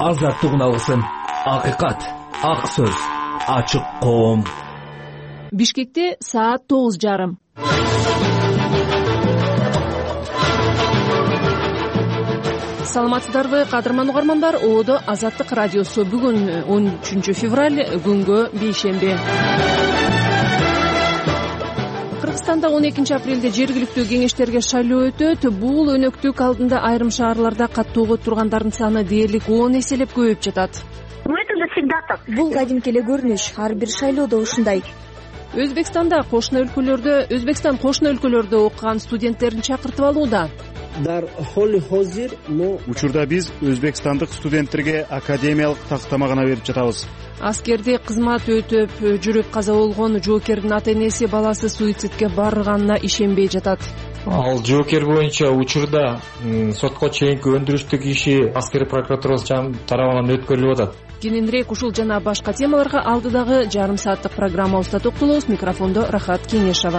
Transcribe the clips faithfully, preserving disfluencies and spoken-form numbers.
азаттыгын алсын. Акыйкат, ак сөз, ачык коом. Бишкекте саат тогуз жарым. Саламатсыздарбы, кадырман угармандар. Оодо Азаттык радиосу. Бүгүн он үчүнчү февраль, күнгө бейшемби. Кыргызстанда он экинчи апрелде жергиликтүү кеңештерге шайлоо өтөт. Бул өнөктүк алдында айрым шаарларда каттоого тургандардын саны дээрлик он эселеп көбөйүп жатат. Бул кадимки эле көрүнүш, ар бир шайлоодо ушундай. Өзбекстанда кошуна өлкөлөрдө, Өзбекстан кошуна өлкөлөрдө окуган студенттерин чакыртып алууда. Учурда биз өзбекстандык студенттерге академиялык тактама гана берип жатабыз. Аскерде кызмат өтөп жүрүп каза болгон жоокердин ата-энеси баласы суицидке барганына ишенбей жатат. Ал жоокер боюнча учурда сотко чейинки өндүрүштүк иши аскер прокуратурасы тарабынан өткөрүлүп атат. Кененирээк ушул жана башка темаларга алдыдагы жарым сааттык программабызда токтолобуз. Микрофондо Рахат Кеңешова.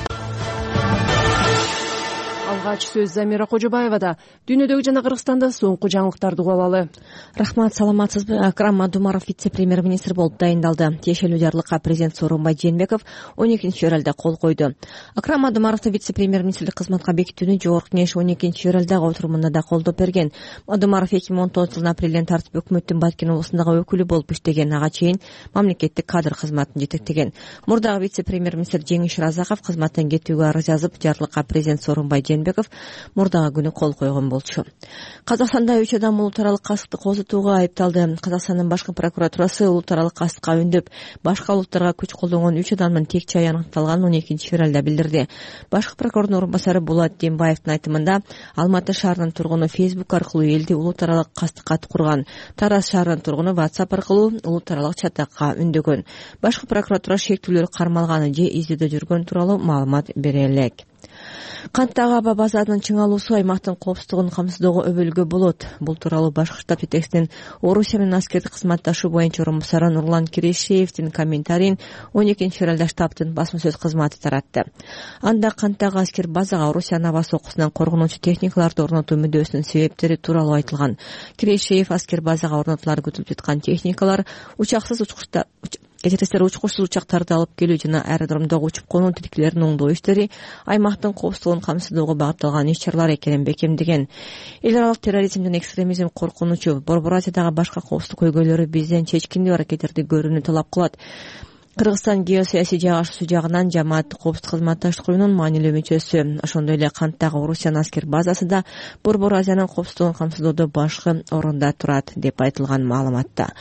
Алгач сөз Замира Кожобаевада. Дүйнөдөгү жана Кыргызстанда соңку жаңылыктарды угуп алалы. Рахмат, саламатсызбы? Акрам Мадумаров вице-премьер-министр болуп дайындалды. Тиешелүү жарлыкка президент Сооронбай Жээнбеков он экинчи февралда кол койду. Акрам Мадумаровду вице-премьер-министрлик кызматка бекитүүнү Жогорку Кеңеш он экинчи февралдагы отурумунда да колдоп берген. Мадумаров эки миң он тогузунчу жылдын апрелинен тартып өкмөттүн Баткен облусундагы өкүлү болуп иштеген, ага чейин мамлекеттик кадр кызматын жетектеген. Мурдагы вице-премьер-министр Жеңиш Разаков кызматтан кетүүгө арыз жазып, жарлыкка президент Сооронбай Жээнбеков мурдагы күнү кол койгон болчу. Казакстанда үч адам улут аралык кастыкты козутууга айыпталды. Казакстандын башкы прокуратурасы улут аралык кастыкка үндөп, башка улуттарга күч колдонгон үч адамдын тек чайы аныкталганын он экинчи февралда билдирди. Башкы прокурордун орун басары Булат Дембаевдин айтымында, Алматы шаарынын тургуну Facebook аркылуу элди улут аралык кастыкка курган. Тараз шаарынын тургуну WhatsApp аркылуу улут аралык чатакка үндөгөн. Башкы прокуратура шектүүлөр кармалганы же издөөдө жүргөн тууралуу маалымат бере элек. Канттагы аба базарынын чыңалуусу аймактын коопсуздугун камсыздоого өбөлгө болот. Бул тууралуу башкы штаб жетекчисинин Орусия менен аскердик кызматташуу боюнча орун басары Нурлан Кирешеевдин комментарийин он экинчи февралда штабтын басма сөз кызматы таратты. Анда канттагы аскер базага Орусиянын аба сокусунан коргонуучу техникаларды орнотуу мүдөөсүнүн себептери тууралуу айтылган. Кирешеев аскер базага орнотулары күтүлүп жаткан техникалар учаксыз учкучта Кечиресиздер учкучсуз учактарды алып келүү жана аэродромдогу учуп конуу тилкелерин оңдоо иштери аймактын коопсуздугун камсыздоого багытталган иш-чаралар экенин бекемдеген. Эл аралык терроризм жана экстремизм коркунучу Борбор Азиядагы башка коопсуздук көйгөйлөрү бизден чечкиндүү аракеттерди көрүүнү талап кылат. Кыргызстан геосаясий жагышуусу жагынан жамаат коопсуздук кызматташтык уюмунун маанилүү мүчөсү. Ошондой эле канттагы Орусиянын аскер базасы да Борбор Азиянын коопсуздугун камсыздоодо башкы орунда турат деп айтылган маалыматта.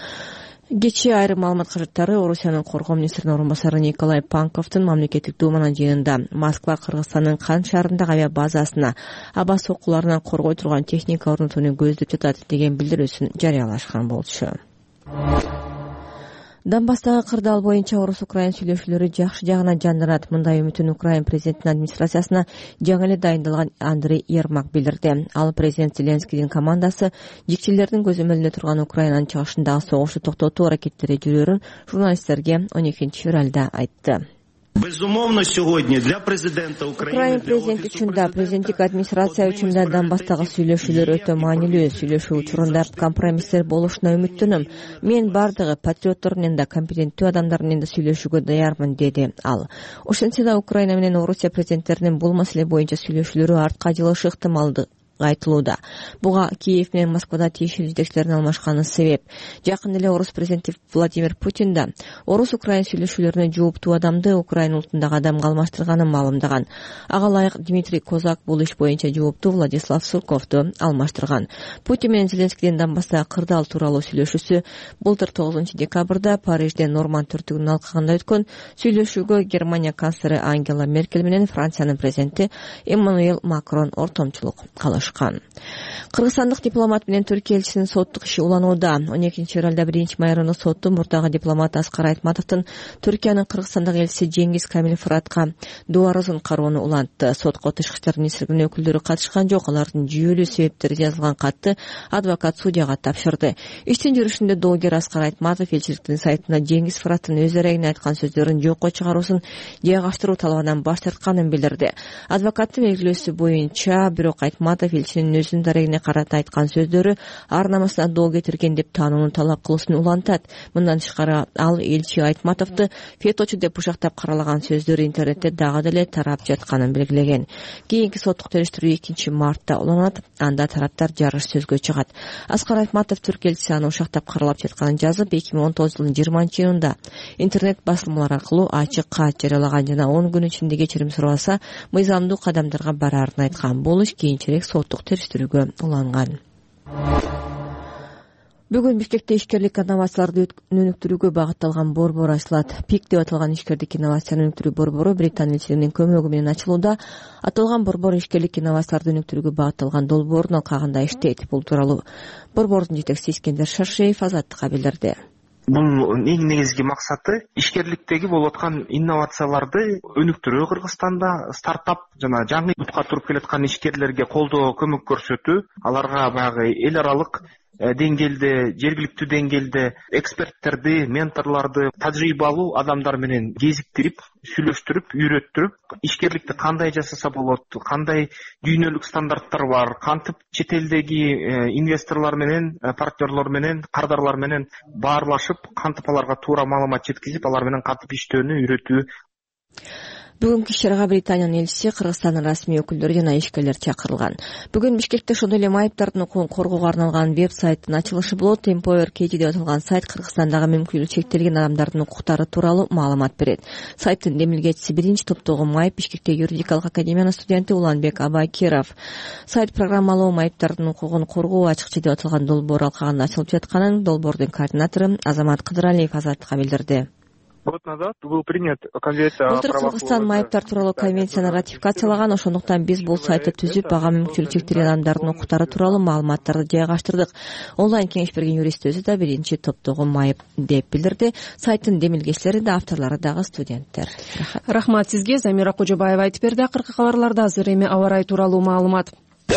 Кечээ айрым маалымат каражаттары Орусиянын коргоо министринин орун басары Николай Панковдун мамлекеттик думанын жыйынында Москва Кыргызстандын Кан шаарындагы авиа базасына аба соккуларынан коргой турган техника орнотууну көздөп жатат деген билдирүүсүн жарыялашкан болчу. Донбасстагы кырдаал боюнча орус-украин сүйлөшүүлөрү жакшы жагына жанданат. Мындай үмүтүн Украин президентинин администрациясына жаңы эле дайындалган Андрей Ермак билдирди. Ал президент Зеленскийдин командасы жикчилердин көзөмөлүндө турган Украинанын чыгышындагы согушту токтотуу аракеттери жүрөөрүн журналисттерге он экинчи февралда айтты. Безумовно, сегодня для президента Украины, Украин президенти үчүн да, президенттик администрация үчүн да Донбасстагы сүйлөшүүлөр өтө маанилүү. Сүйлөшүү учурунда компромисстер болушуна үмүттөнөм. Мен бардыгы патриоттордун да, компетенттүү адамдардын да сүйлөшүүгө даярмын, деди ал. Ошентсе да Украина менен Орусия президенттеринин бул маселе боюнча сүйлөшүүлөрү артка жылышы ыктымалдык айтылууда. Буга Киев менен Москвада тиешелүү жетекчилердин алмашканы себеп. Жакын эле орус президенти Владимир Путин да орус-украин сүйлөшүүлөрүнө жооптуу адамды Украин улутундагы адамга алмаштырганын маалымдаган. Ага ылайык Дмитрий Козак бул иш боюнча жооптуу Владислав Сурковду алмаштырган. Путин менен Зеленскийдин Донбасстагы кырдаал тууралуу сүйлөшүүсү былтыр тогузунчу декабрда Парижде Норманд төртүгүнүн алкагында өткөн сүйлөшүүгө Германия канцлери Ангела Меркель менен Франциянын президенти Эммануэль Макрон ортомчулук кылышкан. Кыргызстандык дипломат менен Түркия элчисинин соттук иши уланууда. он экинчи февралда биринчи майрамдык сотту мурдагы дипломат Аскар Айтматовдун Түркиянын Кыргызстандагы элчиси Жеңгиз Камил Фыратка дуарызын кароону улантты. Сотко тышкы иштер министрлигинин өкүлдөрү катышкан жок. Алардын жүйөлүү себептери жазылган катты адвокат судьяга тапшырды. Иштин жүрүшүндө доогер Аскар Айтматов элчиликтин сайтына Жеңгиз Фыраттын өз эрегине айткан сөздөрүн жокко чыгаруусун жайгаштыруу талабынан баш тартканын билдирди. Адвокаттын белгилөөсү боюнча бирок Айтматов элчинин өзүнүн дарегине карата айткан сөздөрү ар намасына доо кетирген деп таанууну талап кылуусун улантат. Мындан тышкары ал элчи Айтматовду феточу деп бушактап каралаган сөздөрү интернетте дагы деле тарап жатканын белгилеген. Кийинки соттук териштирүү экинчи мартта уланат. Анда тараптар жарыш сөзгө чыгат. Аскар Айтматов түрк элчиси аны ушактап каралап жатканын жазып, эки миң он тогузунчу жылдын жыйырманчы июнунда интернет басылмалар аркылуу ачык кат жарыялаган жана он күн ичинде кечирим сурабаса мыйзамдуу кадамдарга бараарын айткан. Бул иш кийинчерээк соттук териштирүүгө уланган. Бүгүн Бишкекте ишкерлик инновацияларды өнүктүрүүгө багытталган борбор ачылат. пик деп аталган ишкерлик инновацияны өнүктүрүү борбору Британ элчилигинин көмөгү менен ачылууда. Аталган борбор ишкерлик инновацияларды өнүктүрүүгө багытталган долбоордун алкагында иштейт. Бул тууралуу борбордун жетекчиси Искендер Шаршеев Азаттыкка билдирди. Бул эң негизги максаты ишкерликтеги болуп аткан инновацияларды өнүктүрүү, Кыргызстанда стартап жана жаңы бутка туруп келаткан ишкерлерге колдоо, көмөк көрсөтүү, аларга баягы эл аралык деңгээлде, жергиликтүү деңгээлде эксперттерди, менторлорду, тажрыйбалуу адамдар менен кезиктирип, сүйлөштүрүп, үйрөттүрүп, ишкерликти кандай жасаса болот, кандай дүйнөлүк стандарттар бар, кантип чет элдеги инвесторлор менен, партнерлор менен, кардарлар менен баарлашып, кантип аларга туура маалымат жеткизип, алар менен кантип иштөөнү үйрөтүү. Бүгүнкү иш-чарага Британиянын элчиси, Кыргызстандын расмий өкүлдөрү жана ишкерлер чакырылган. Бүгүн Бишкекте ошондой эле майыптардын укугун коргоого арналган веб-сайттын ачылышы болот. Employer K G деп аталган сайт Кыргызстандагы мүмкүнчүлүгү чектелген адамдардын укуктары тууралуу маалымат берет. Сайттын демилгечиси биринчи топтогу майып Бишкекте юридикалык академиянын студенти Уланбек Абайкеров. Сайт программалоо майыптардын укугун коргоо ачыкчы деп аталган долбоор алкагында ачылып жатканын долбоордун координатору Азамат Кыдыралиев Азаттыкка билдирди. Год назад был принят конвенция о правах. Кыргызстан майыптар тууралуу конвенцияны ратификациялаган, ошондуктан биз бул сайтты түзүп, ага мүмкүнчүлүгү чектелген адамдардын укуктары тууралуу маалыматтарды жайгаштырдык. Онлайн кеңеш берген юрист өзү да биринчи топтогу майып деп билдирди. Сайттын демилгечилери да, авторлору дагы студенттер. Рахмат сизге. Замира Кожобаева айтып берди. Акыркы кабарларда азыр эми аба ырайы тууралуу маалымат.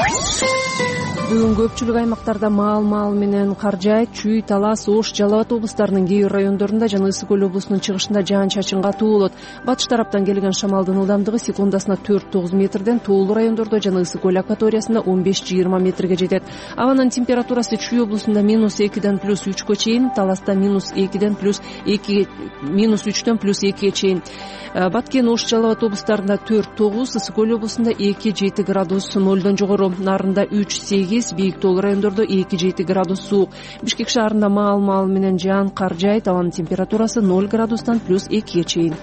Бүгүн көпчүлүк аймактарда маал-маал менен кар жаайт. Чүй, Талас, Ош, Жалал Абад облустарынын кээ бир райондорунда жана Ысык көл облусунун чыгышында жаан-чачын катуу болот. Батыш тараптан келген шамалдын ылдамдыгы секундасына төрт тогуз метрден, тоолуу райондордо жана Ысык көл акваториясында он беш жыйырма метрге жетет. Абанын температурасы Чүй облусунда минус экиден плюс үчкө чейин, Таласта минус экиден плюс эки, минус үчтөн плюс экиге чейин. Баткен, Ош, Жалал Абад облустарында төрт тогуз, Ысык көл облусунда эки жети градус нолдон жогору, Нарында үч сегиз, бийик тоолуу райондордо эки жети градус суук. Бишкек шаарында маал-маал менен жаан кар жаайт. Абанын температурасы ноль градустан плюс экиге чейин.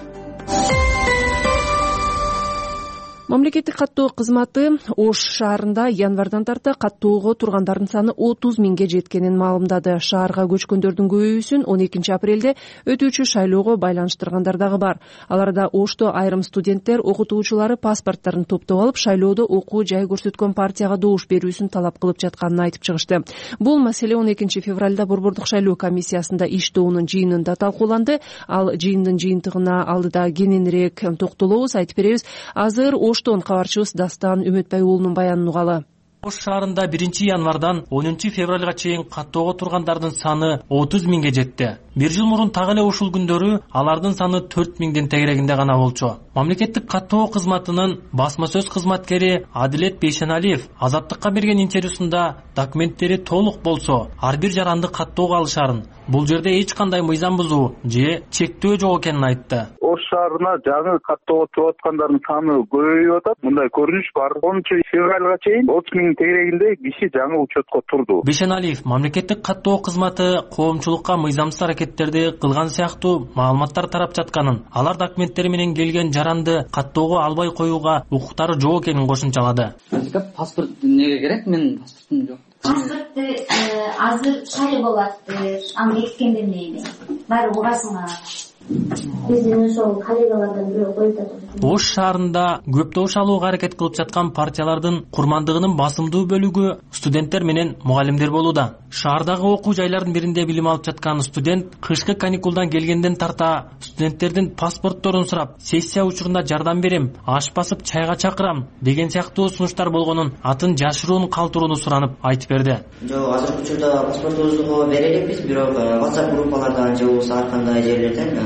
Мамлекеттик каттоо кызматы Ош шаарында январдан тарта каттоого тургандардын саны отуз миңге жеткенин маалымдады. Шаарга көчкөндөрдүн көбөйүүсүн он экинчи апрелде өтүүчү шайлоого байланыштыргандар дагы бар. Аларда Ошто айрым студенттер окутуучулары паспорттарын топтоп алып, шайлоодо окуу жай көрсөткөн партияга добуш берүүсүн талап кылып жатканын айтып чыгышты. Бул маселе он экинчи февралда борбордук шайлоо комиссиясында иш тобунун жыйынында талкууланды. Ал жыйындын жыйынтыгына алдыда кененирээк токтолобуз, айтып беребиз. Азыр Оштон кабарчыбыз Дастан Үмөтбай уулунун баянын угалы. Ош шаарында биринчи январдан онунчу февралга чейин каттоого тургандардын саны отуз миңге жетти. Бир жыл мурун так эле ушул күндөрү алардын саны төрт миңдин тегерегинде гана болчу. Мамлекеттик каттоо кызматынын басма сөз кызматкери Адилет Бейшеналиев Азаттыкка берген интервьюсунда документтери толук болсо, ар бир жаранды каттоого алышарын, бул жерде эч кандай мыйзам бузуу же чектөө жок экенин айтты. Ош шаарына жаңы каттоого туруп аткандардын саны көбөйүп атат. Мындай көрүнүш бар. онунчу февралга чейин отуз миң тегерегинде киши жаңы учетко турду. Бейшеналиев мамлекеттик каттоо кызматы коомчулукка мыйзамсыз аракеттерди кылган сыяктуу маалыматтар тарап жатканын, алар документтери менен келген жаранды каттоого албай коюуга укуктары жок экенин кошумчалады. Паспорт эмнеге керек? Менин паспортум жок. Паспортты азыр шайлоо болот. Аны бекиткенде эмне? Баары угасыңа. Биздин ошол коллегалардан бирөө коюп атат. Ош шаарында көп добуш алууга аракет кылып жаткан партиялардын курмандыгынын басымдуу бөлүгү студенттер менен мугалимдер болууда. Шаардагы окуу жайлардын биринде билим алып жаткан студент кышкы каникулдан келгенден тарта студенттердин паспортторун сурап, сессия учурунда жардам берем, аш басып чайга чакырам деген сыяктуу сунуштар болгонун, атын жашыруун калтырууну суранып айтып берди. Жок, азыркы учурда паспортубузду бере элекпиз, бирок WhatsApp группалардан же болбосо ар кандай жерлерден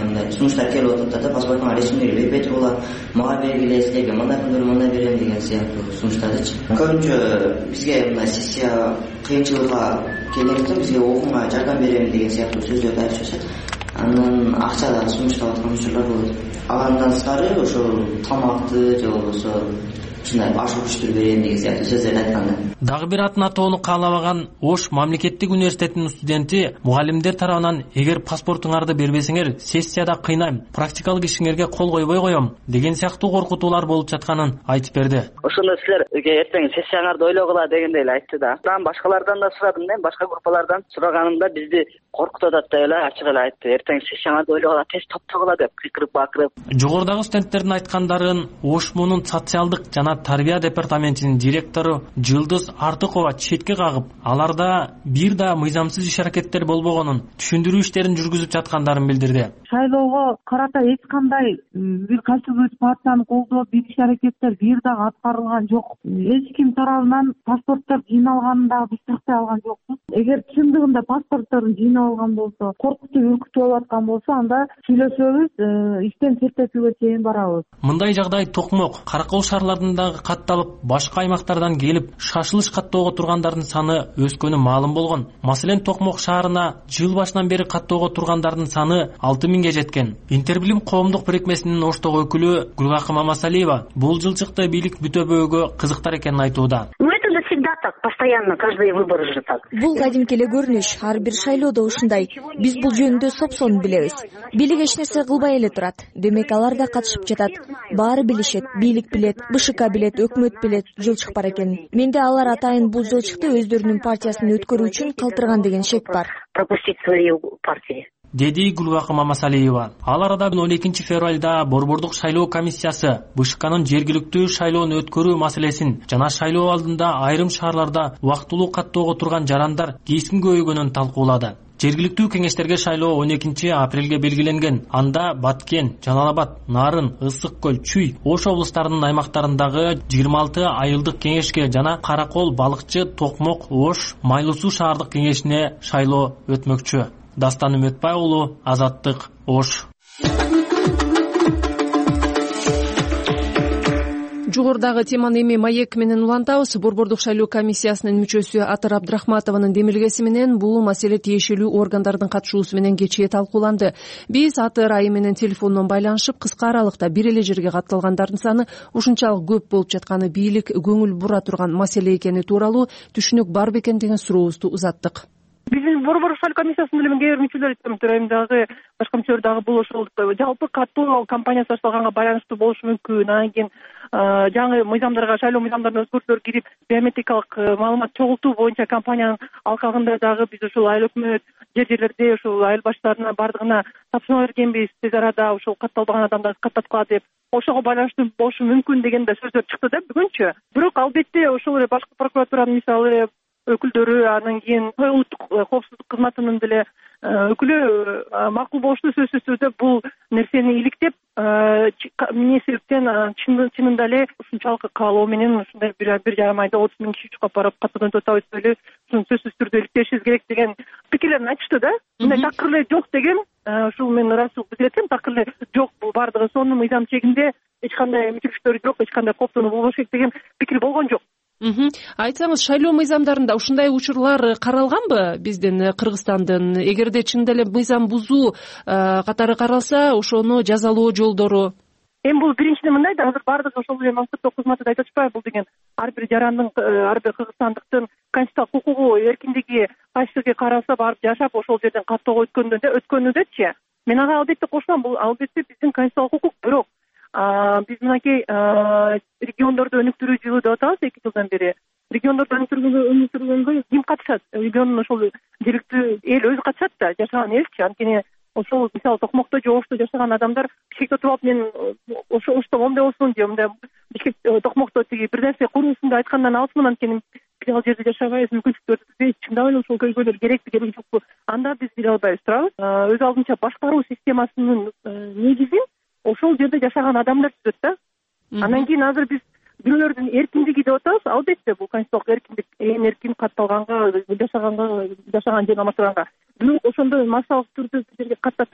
мындай сунуштар келип атат да, паспортуңа ресимдери бербей турула, мага бергиле, силерге мындай күндөрү мындай берем деген сыяктуу сунуштардычы. Көбүнчө бизге мындай сессия кыйынчылыкка келгенде бизге окууга жардам берем деген сыяктуу сөздөрдү айтып жатышат. Андан акча да сунуштап аткан учурлар болот. Андан сырткары ошол тамакты же болбосо ушундай ашык күчтөр берем деген сыяктуу сөздөрдү айтканда. Дагы бир атын атоону каалабаган Ош мамлекеттик университетинин студенти мугалимдер тарабынан эгер паспортуңарды бербесеңер, сессияда кыйнайм, практикалык ишиңерге кол койбой коем деген сыяктуу коркутуулар болуп жатканын айтып берди. Ошондо силерге эртең сессияңарды ойлогула дегендей эле айтты да. Мен башкалардан да сурадым, мен башка группалардан сураганымда бизди коркутуп атат деп эле ачык эле айтты. Эртең сессияңарды ойлогула, тез топтогула деп кыйкырып бакырып. Жогорудагы студенттердин айткандарын Ош муунун социалдык жана тарбия департаментинин директору Жылдыз Артыкова четке кагып, аларда бир да мыйзамсыз иш аракеттер болбогонун, түшүндүрүү иштерин жүргүзүп жаткандарын билдирди. Шайлоого карата эч кандай бир кайсыбир партияны колдоп бир иш аракеттер бир дагы аткарылган жок. Эч ким тарабынан паспорттор жыйналганын дагы биз тактай алган жокпуз. Эгер чындыгында паспорттордун жыйнап алган болсо, коркутуп үркүтүп алып аткан болсо, анда сүйлөшөбүз, иштен четтетүүгө чейин барабыз. Мындай жагдай Токмок, Каракол шаарларында катталып, башка аймактардан келип шашылыш каттоого тургандардын саны өскөнү маалым болгон. Маселен, Токмок шаарына жыл башынан бери каттоого тургандардын саны алты миңге жеткен. Интербилим коомдук бирикмесинин Оштогу өкүлү Гүлгакы Мамасалиева бул жылчыкты бийлик бүтөбөөгө кызыктар экенин айтууда. Всегда так, постоянно, каждые выборы же так. Бул кадимки эле көрүнүш, ар бир шайлоодо ушундай. Биз бул жөнүндө сопсон билебиз. Бийлик эч нерсе кылбай эле турат. Демек алар да катышып жатат. Баары билишет, бийлик билет, БШК билет, өкмөт билет, жылчык бар экенин. Менде алар атайын бул жылчыкты өздөрүнүн партиясын өткөрүү үчүн калтырган деген шек бар. Пропустить свои партии. Деди Гүлгакы Мамасалиева. Ал арада он экинчи февралда Борбордук шайлоо комиссиясы БШКнын жергиликтүү шайлоону өткөрүү маселесин жана шайлоо алдында айрым шаарларда убактылуу каттоого турган жарандар кесим көбөйгөнүн талкуулады. Жергиликтүү кеңештерге шайлоо он экинчи апрелге белгиленген. Анда Баткен, Жалал Абад, Нарын, Ысык көл, Чүй, Ош облустарынын аймактарындагы жыйырма алты айылдык кеңешке жана Каракол, Балыкчы, Токмок, Ош, Майлуу суу шаардык кеңешине шайлоо өтмөкчү. Дастан Үмөтбай уулу, Азаттык, Ош. Жогорудагы теманы эми маек менен улантабыз. Борбордук шайлоо комиссиясынын мүчөсү Атыр Абдрахматованын демилгеси менен бул маселе тиешелүү органдардын катышуусу менен кечээ талкууланды. Биз Атыр айы менен телефондон байланышып, кыска аралыкта бир эле жерге катталгандардын саны ушунчалык көп болуп жатканы, бийлик көңүл бура турган маселе экени тууралуу түшүнүк бар бекен деген сурообузду узаттык. Биздин борбордук шайлоо комиссиясынын деле кээ бир мүчөлөр айтам, дагы башка мүчөлөр дагы бул ошол жалпы каттоо кампаниясы башталганга байланыштуу болушу мүмкүн. Анан кийин жаңы мыйзамдарга, шайлоо мыйзамдарына өзгөртүүлөр кирип, биометрикалык маалымат чогултуу боюнча кампаниянын алкагында дагы биз ушул айыл өкмөт жер жерлерде ушул айыл баштарына бардыгына тапшырма бергенбиз, тез арада ушул катталбаган адамдарды каттаткыла деп, ошого байланыштуу болушу мүмкүн деген да сөздөр чыкты да бүгүнчү. Бирок албетте ошол эле башкы прокуратуранын мисалы өкүлдөрү, анан кийин улуттук коопсуздук кызматынын деле өкүлү макул болушту сөзсүз түрдө бул нерсени иликтеп, эмне себептен чынында эле ушунчалык каалоо менен ушундай бир жарым айда отуз миң киши чукап барып каттоодан өтүп атабыз деп эле ушуну сөзсүз түрдө иликтешибиз керек деген пикирлерин айтышты да. Мындай такыр эле жок деген, ушул мен ырайсыздык билдирет элем, такыр эле жок, бул баардыгы сонун мыйзам чегинде, эч кандай мүмкүнчүлүктөрү жок, эч кандай кооптонуу болбош керек деген пикир болгон жок. Айтсаңыз, шайлоо мыйзамдарында ушундай учурлар каралганбы биздин Кыргызстандын? Эгерде чын эле мыйзам бузуу катары каралса, ошону жазалоо жолдору? Эми бул биринчиден мындай да, азыр баардыгы ошол эле мансаптуу кызматы да айтып атышпайбы, бул деген ар бир жарандын, ар бир кыргызстандыктын конституциялык укугу, эркиндиги кайсы жерге каралса барып жашап ошол жерден каттоого өткөндө өткөнүндөчү. Мен ага албетте кошулам, бул албетте биздин конституциялык укук. Бирок биз мынакей региондорду өнүктүрүү жылы деп атабыз эки жылдан бери. Региондорду өнүктүргөнгө ким катышат? Региондун ошол жергиликтүү эл өзү катышат да, жашаган элчи. Анткени ошол мисалы Токмокто же Ошто жашаган адамдар Бишкекте туруп, мен ошо Ошто момундай болсун, же мындай Бишкек Токмокто тиги бир нерсе куруусун деп айткандан алысмын. Анткени биз ал жерде жашабайбыз, мүмкүнчүлүктөрдү түзбөйбүз. Чындап эле ошол көйгөйлөр керекпи, керек жокпу? Анда биз биле албайбыз турабыз. Өз алдынча башкаруу системасынын негизин ошол жерде жашаган адамдар түзөт да. Анан кийин азыр биз бирөөлөрдүн эркиндиги деп атабыз. Албетте бул конституциялык эркиндик, эң эркин катталганга, жашаганга, жашаган жерин алмаштырганга. Бирок ошондой массалык түрдө жерге каттатып,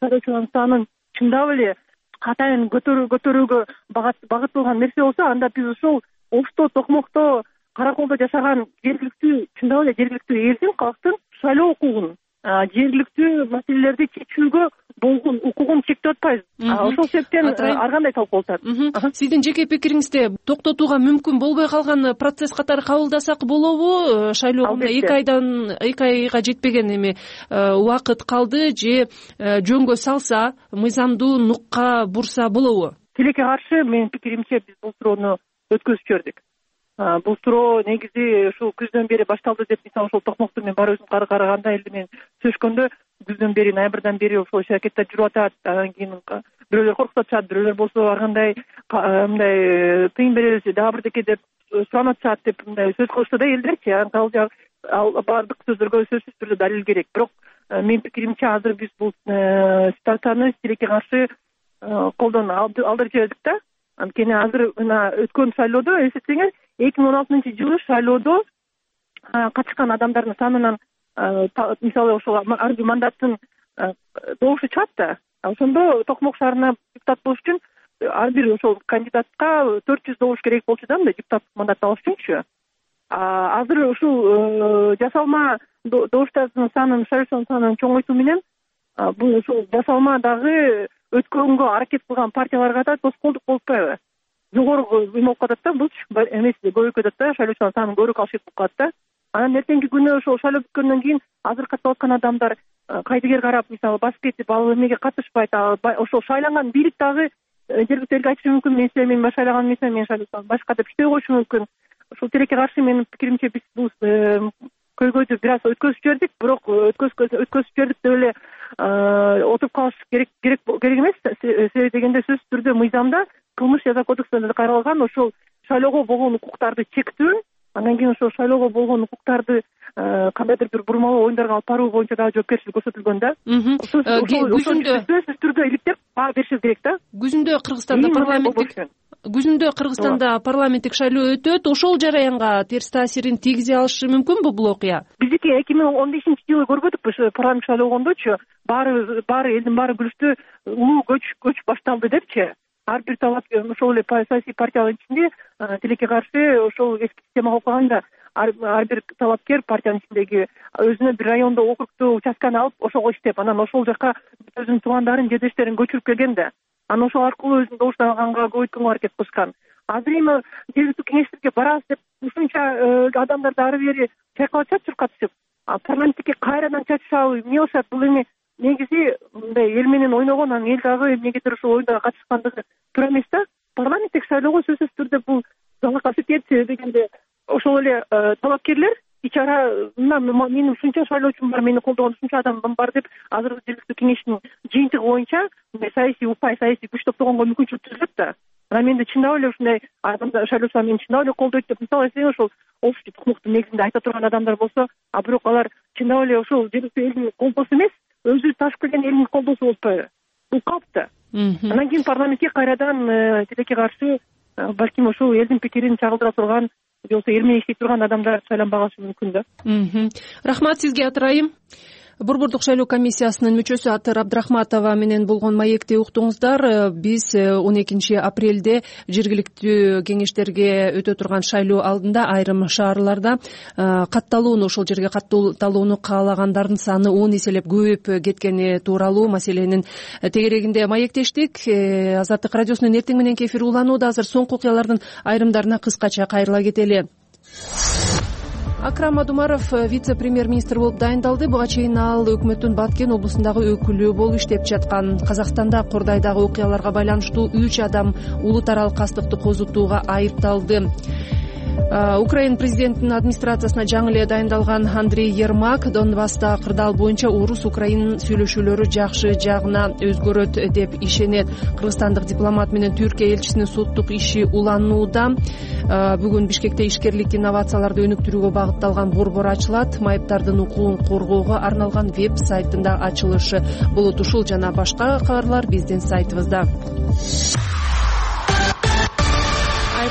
шайлоочулардын санын чындап эле катайын көтөрүүгө багытталган нерсе болсо, анда биз ушул Ошто, Токмокто, Караколдо жашаган жергиликтүү чындап эле жергиликтүү элдин, калктын шайлоо укугун, жергиликтүү маселелерди чечүүгө болгон укугун чектеп атпайбыз. Ошол себептен ар кандай талкуу болуп атат. Сиздин жеке пикириңизде токтотууга мүмкүн болбой калган процесс катары кабылдасак болобу? Шайлоо эки айдан эки айга жетпеген эми убакыт калды, же жөнгө салса, мыйзамдуу нукка бурса болобу? Тилекке каршы менин пикиримче биз бул суроону өткөзүп жибердик. Бул суроо негизи ушул күздөн бери башталды деп, мисалы ошол Токмокто мен бар өзүм караганда эле мен сөзгөндө күздөн бери, ноябрдан бери ошол аракеттер жүрүп атат. Анан кийин бирөөлөр коркутуп атышат, бирөөлөр болсо ар кандай мындай тыйын беребиз, дагы бирдеке деп суранып атышат деп мындай сөз кылышты да элдерчи. Анан ал баардык сөздөргө сөзсүз түрдө далил керек. Бирок менин пикиримче азыр биз бул ситуацияны тилекке каршы колдон алдырып жибердик да. Анткени азыр мына өткөн шайлоодо эсептеңер, эки миң он алтынчы жылы шайлоодо катышкан адамдардын санынан мисалы ошол ар бир мандаттын добушу чыгат да. Ошондо Токмок шаарына депутат болуш үчүн ар бир ошол кандидатка төрт жүз добуш керек болчу да, мындай депутат мандат алыш үчүнчү. Азыр ушул жасалма добуштардын санын, шайлоочулардын санын чоңойтуу менен бул ушул жасалма дагы өткөнгө аракет кылган партияларга да тоскоолдук болуп атпайбы? Жогору эме болуп калат да, булчу эмес көбөйүп кетет да, шайлоочулардын санын көбүрөөк алыш керек болуп калат да. Анан эртеңки күнү ошол шайлоо бүткөндөн кийин азыр каттап аткан адамдар кайдыгер карап, мисалы басып кетип, ал эмеге катышпайт, ошол шайланган бийлик дагы жергиликтүү элге айтышы мүмкүн, мен силер менин шайлаган эмесмин, мен шайлоочумун башка деп иштебей коюшу мүмкүн. Ошол тилекке каршы менин пикиримче биз бул көйгөйдү бир аз өткөзүп жибердик, бирок өткөзүп жибердик деп эле отуруп калыш керек керек керек эмес. Себеби дегенде сөзсүз түрдө мыйзамда, кылмыш жаза кодексинде да каралган ошол шайлоого болгон укуктарды чектөө, андан кийин ошол шайлоого болгон укуктарды кандайдыр бир бурмалоо оюндарга алып баруу боюнча дагы жоопкерчилик көрсөтүлгөн да. Күзүндө сөзсүз түрдө иликтеп баа беришибиз керек да. Күзүндө Кыргызстанда парламенттик Күзүндө Кыргызстанда парламенттик шайлоо өтөт. Ошол жараянга терс таасирин тийгизе алышы мүмкүнбү бул окуя? Биздики эки миң он бешинчи жылы көрбөдүкпү парламент шайлоо болгондочу, баары баары элдин баары күлүштү, улуу көч көч башталды депчи. Ар бир талап ошол эле саясий партиялардын ичинде тилекке каршы ошол эски системага окуганда ар бир талапкер партиянын ичиндеги өзүнө бир райондо округтуу участканы алып ошого иштеп, анан ошол жака өзүнүн туугандарын, жедештерин көчүрүп келген да. Анан ошол аркылуу өзүнүн добуштан алганга көбөйткөнгө аракет кылышкан. Азыр эми жергиликтүү кеңештерге барабыз деп ушунча адамдарды ары бери чайкап атышат, чуркатышып. Парламенттикке кайрадан чачышабы, эмне болушат? Бул эми негизи мындай эл менен ойногон, анан эл дагы эмнегедир ошол оюндарга катышкандыгы туура эмес да. Парламенттик шайлоого сөзсүз түрдө бул жалака кетти дегенде ошол эле талапкерлер ичара менин ушунча шайлоочум бар, мени колдогон ушунча адам бар деп азыркы жергиликтүү кеңештин жыйынтыгы боюнча саясий упай, саясий күч топтогонго мүмкүнчүлүк түзүлөт да. Анан менде чындап эле ушундай адамдар, шайлоочулар мени чындап эле колдойт деп, мисалы эсең ошол Офис Токмоктун негизинде айта турган адамдар болсо, а бирок алар чындап эле ошол жергиликтүү элдин колдоосу эмес, өзү ташып келген элдин колдоосу болуп атпайбы? Бул калпты. Анан кийин парламентке кайрадан тилекке каршы балким ошол элдин пикирин чагылдыра турган, же болбосо эл менен иштей турган адамдар шайланбай калышы мүмкүн да. Рахмат сизге, Атырайым. Борбордук шайлоо комиссиясынын мүчөсү Атыр Абдрахматова менен болгон маекти уктуңуздар. Биз он экинчи апрелде жергиликтүү кеңештерге өтө турган шайлоо алдында айрым шаарларда катталууну, ошол жерге катталууну каалагандардын саны он эселеп көбөйүп кеткени тууралуу маселенин тегерегинде маектештик. Азаттык радиосунун эртең мененки эфири уланууда. Азыр соңку окуялардын айрымдарына кыскача кайрыла кетели. Акрам Адумаров вице-премьер-министр болуп дайындалды. Буга чейин ал өкмөттүн Баткен облусундагы өкүлү болуп иштеп жаткан. Казакстанда Кордайдагы окуяларга байланыштуу үч адам улут аралык кастыкты козутууга айыпталды. Украина президентинин администрациясына жаңы эле дайындалган Андрей Ермак Донбасста кырдаал боюнча орус-украин сүйлөшүүлөрү жакшы жагына өзгөрөт деп ишенет. Кыргызстандык дипломат менен Түркия элчисинин соттук иши уланууда. Бүгүн Бишкекте ишкерлик инновацияларды өнүктүрүүгө багытталган борбор ачылат. Майыптардын укугун коргоого арналган веб сайттында ачылышы болот. Ушул жана башка кабарлар биздин сайтыбызда.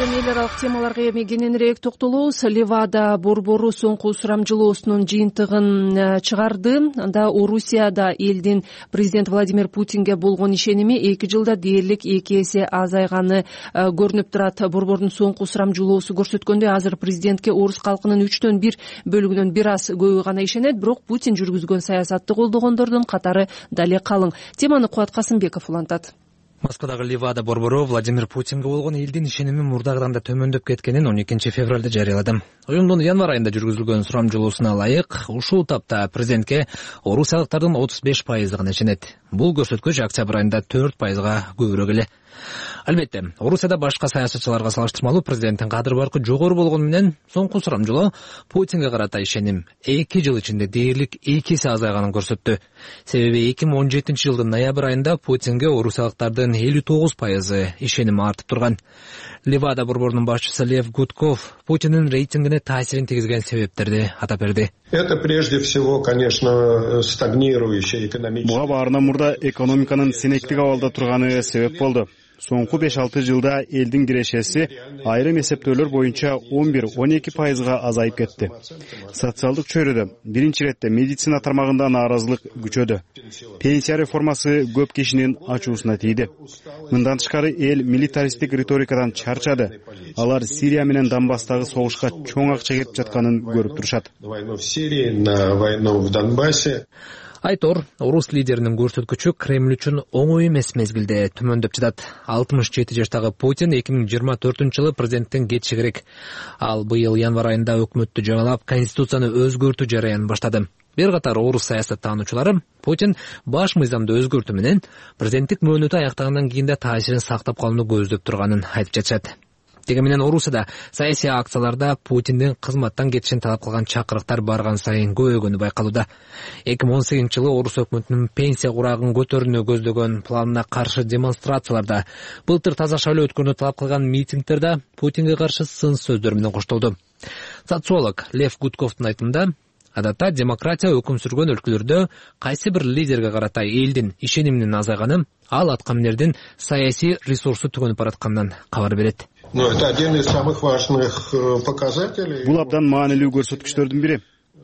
эми эл аралык темаларга эми кененирээк токтолобуз. Левада борбору соңку сурамжылоосунун жыйынтыгын чыгарды. Анда Орусияда элдин президент Владимир Путинге болгон ишеними эки жылда дээрлик эки эсе азайганы көрүнүп турат. Борбордун соңку сурамжылоосу көрсөткөндөй, азыр президентке орус калкынын үчтөн бир бөлүгүнөн бир аз көбү гана ишенет, бирок Путин жүргүзгөн саясатты колдогондордун катары дале калың. Теманы Кубат Касымбеков улантат. Москвадагы Левада борбору Владимир Путинге болгон элдин ишеними мурдагыдан да төмөндөп кеткенин он экинчи февралда жарыялады. Оюндун январь айында жүргүзүлгөн сурамжылоосуна ылайык, ушул тапта президентке орусиялыктардын отуз беш пайызы гана ишенет. Бул көрсөткүч октябрь айында төрт пайызга көбүрөөк эле. Албетте, Орусияда башка саясатчыларга салыштырмалуу президенттин кадыр баркы жогору болгону менен соңку сурамжылоо Путинге карата ишеним эки жыл ичинде дээрлик эки эсе азайганын көрсөттү. Себеби эки миң он жетинчи жылдын ноябрь айында Путинге орусиялыктардын элүү тогуз пайызы ишеними артып турган. Левада борборунун башчысы Лев Гудков Путиндин рейтингине таасирин тийгизген себептерди атап берди. Это прежде всего, конечно, стагнирующая экономическая. Буга баарынан мурда экономиканын сенектик абалда турганы себеп болду. Соңку беш алты жылда элдин кирешеси айрым эсептөөлөр боюнча он бир он эки пайызга азайып кетти. Социалдык чөйрөдө биринчи иретте медицина тармагында нааразылык күчөдү. Пенсия реформасы көп кишинин ачуусуна тийди. Мындан тышкары эл милитаристик риторикадан чарчады. Алар Сирия менен Донбасстагы согушка чоң акча кетип жатканын көрүп турушат. Войну в Сирии, на войну в Донбассе. Айтор, орус лидеринин көрсөткүчү Кремль үчүн оңой эмес мезгилде төмөндөп жатат. алтымыш жети жаштагы Путин эки миң жыйырма төртүнчү жылы президенттен кетиши керек. Ал быйыл январь айында өкмөттү жаңалап, конституцияны өзгөртүү жараянын баштады. Бир катар орус саясаттануучулары Путин баш мыйзамды өзгөртүү менен президенттик мөөнөтү аяктагандан кийин да таасирин сактап калууну көздөп турганын айтып жатышат. Теги менен Орусияда саясий акцияларда Путиндин кызматтан кетишин талап кылган чакырыктар барган сайын көбөйгөнү байкалууда. эки миң он сегизинчи жылы орус өкмөтүнүн пенсия курагын көтөрүүнү көздөгөн планына каршы демонстрацияларда, былтыр таза шайлоо өткөрүүнү талап кылган митингдерде Путинге каршы сын сөздөр менен коштолду. Социолог Лев Гудковдун айтымында, адатта демократия өкүм сүргөн өлкөлөрдө кайсы бир лидерге карата элдин ишениминин азайганы ал аткаминердин саясий ресурсу түгөнүп баратканынан кабар берет. Но это один из самых важных показателей. Бул абдан маанилүү көрсөткүчтөрдүн бири.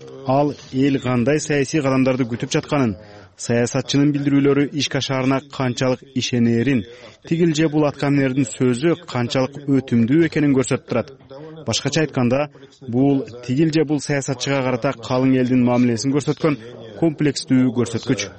Ал эл кандай саясий кадамдарды күтүп жатканын, саясатчынын билдирүүлөрү ишке шаарына канчалык ишенерин, тигил же бул аткаминердин сөзү канчалык өтүмдүү экенин көрсөтүп турат. Башкача айтканда, бул тигил же бул саясатчыга карата калың элдин мамилесин көрсөткөн комплекстүү көрсөткүч.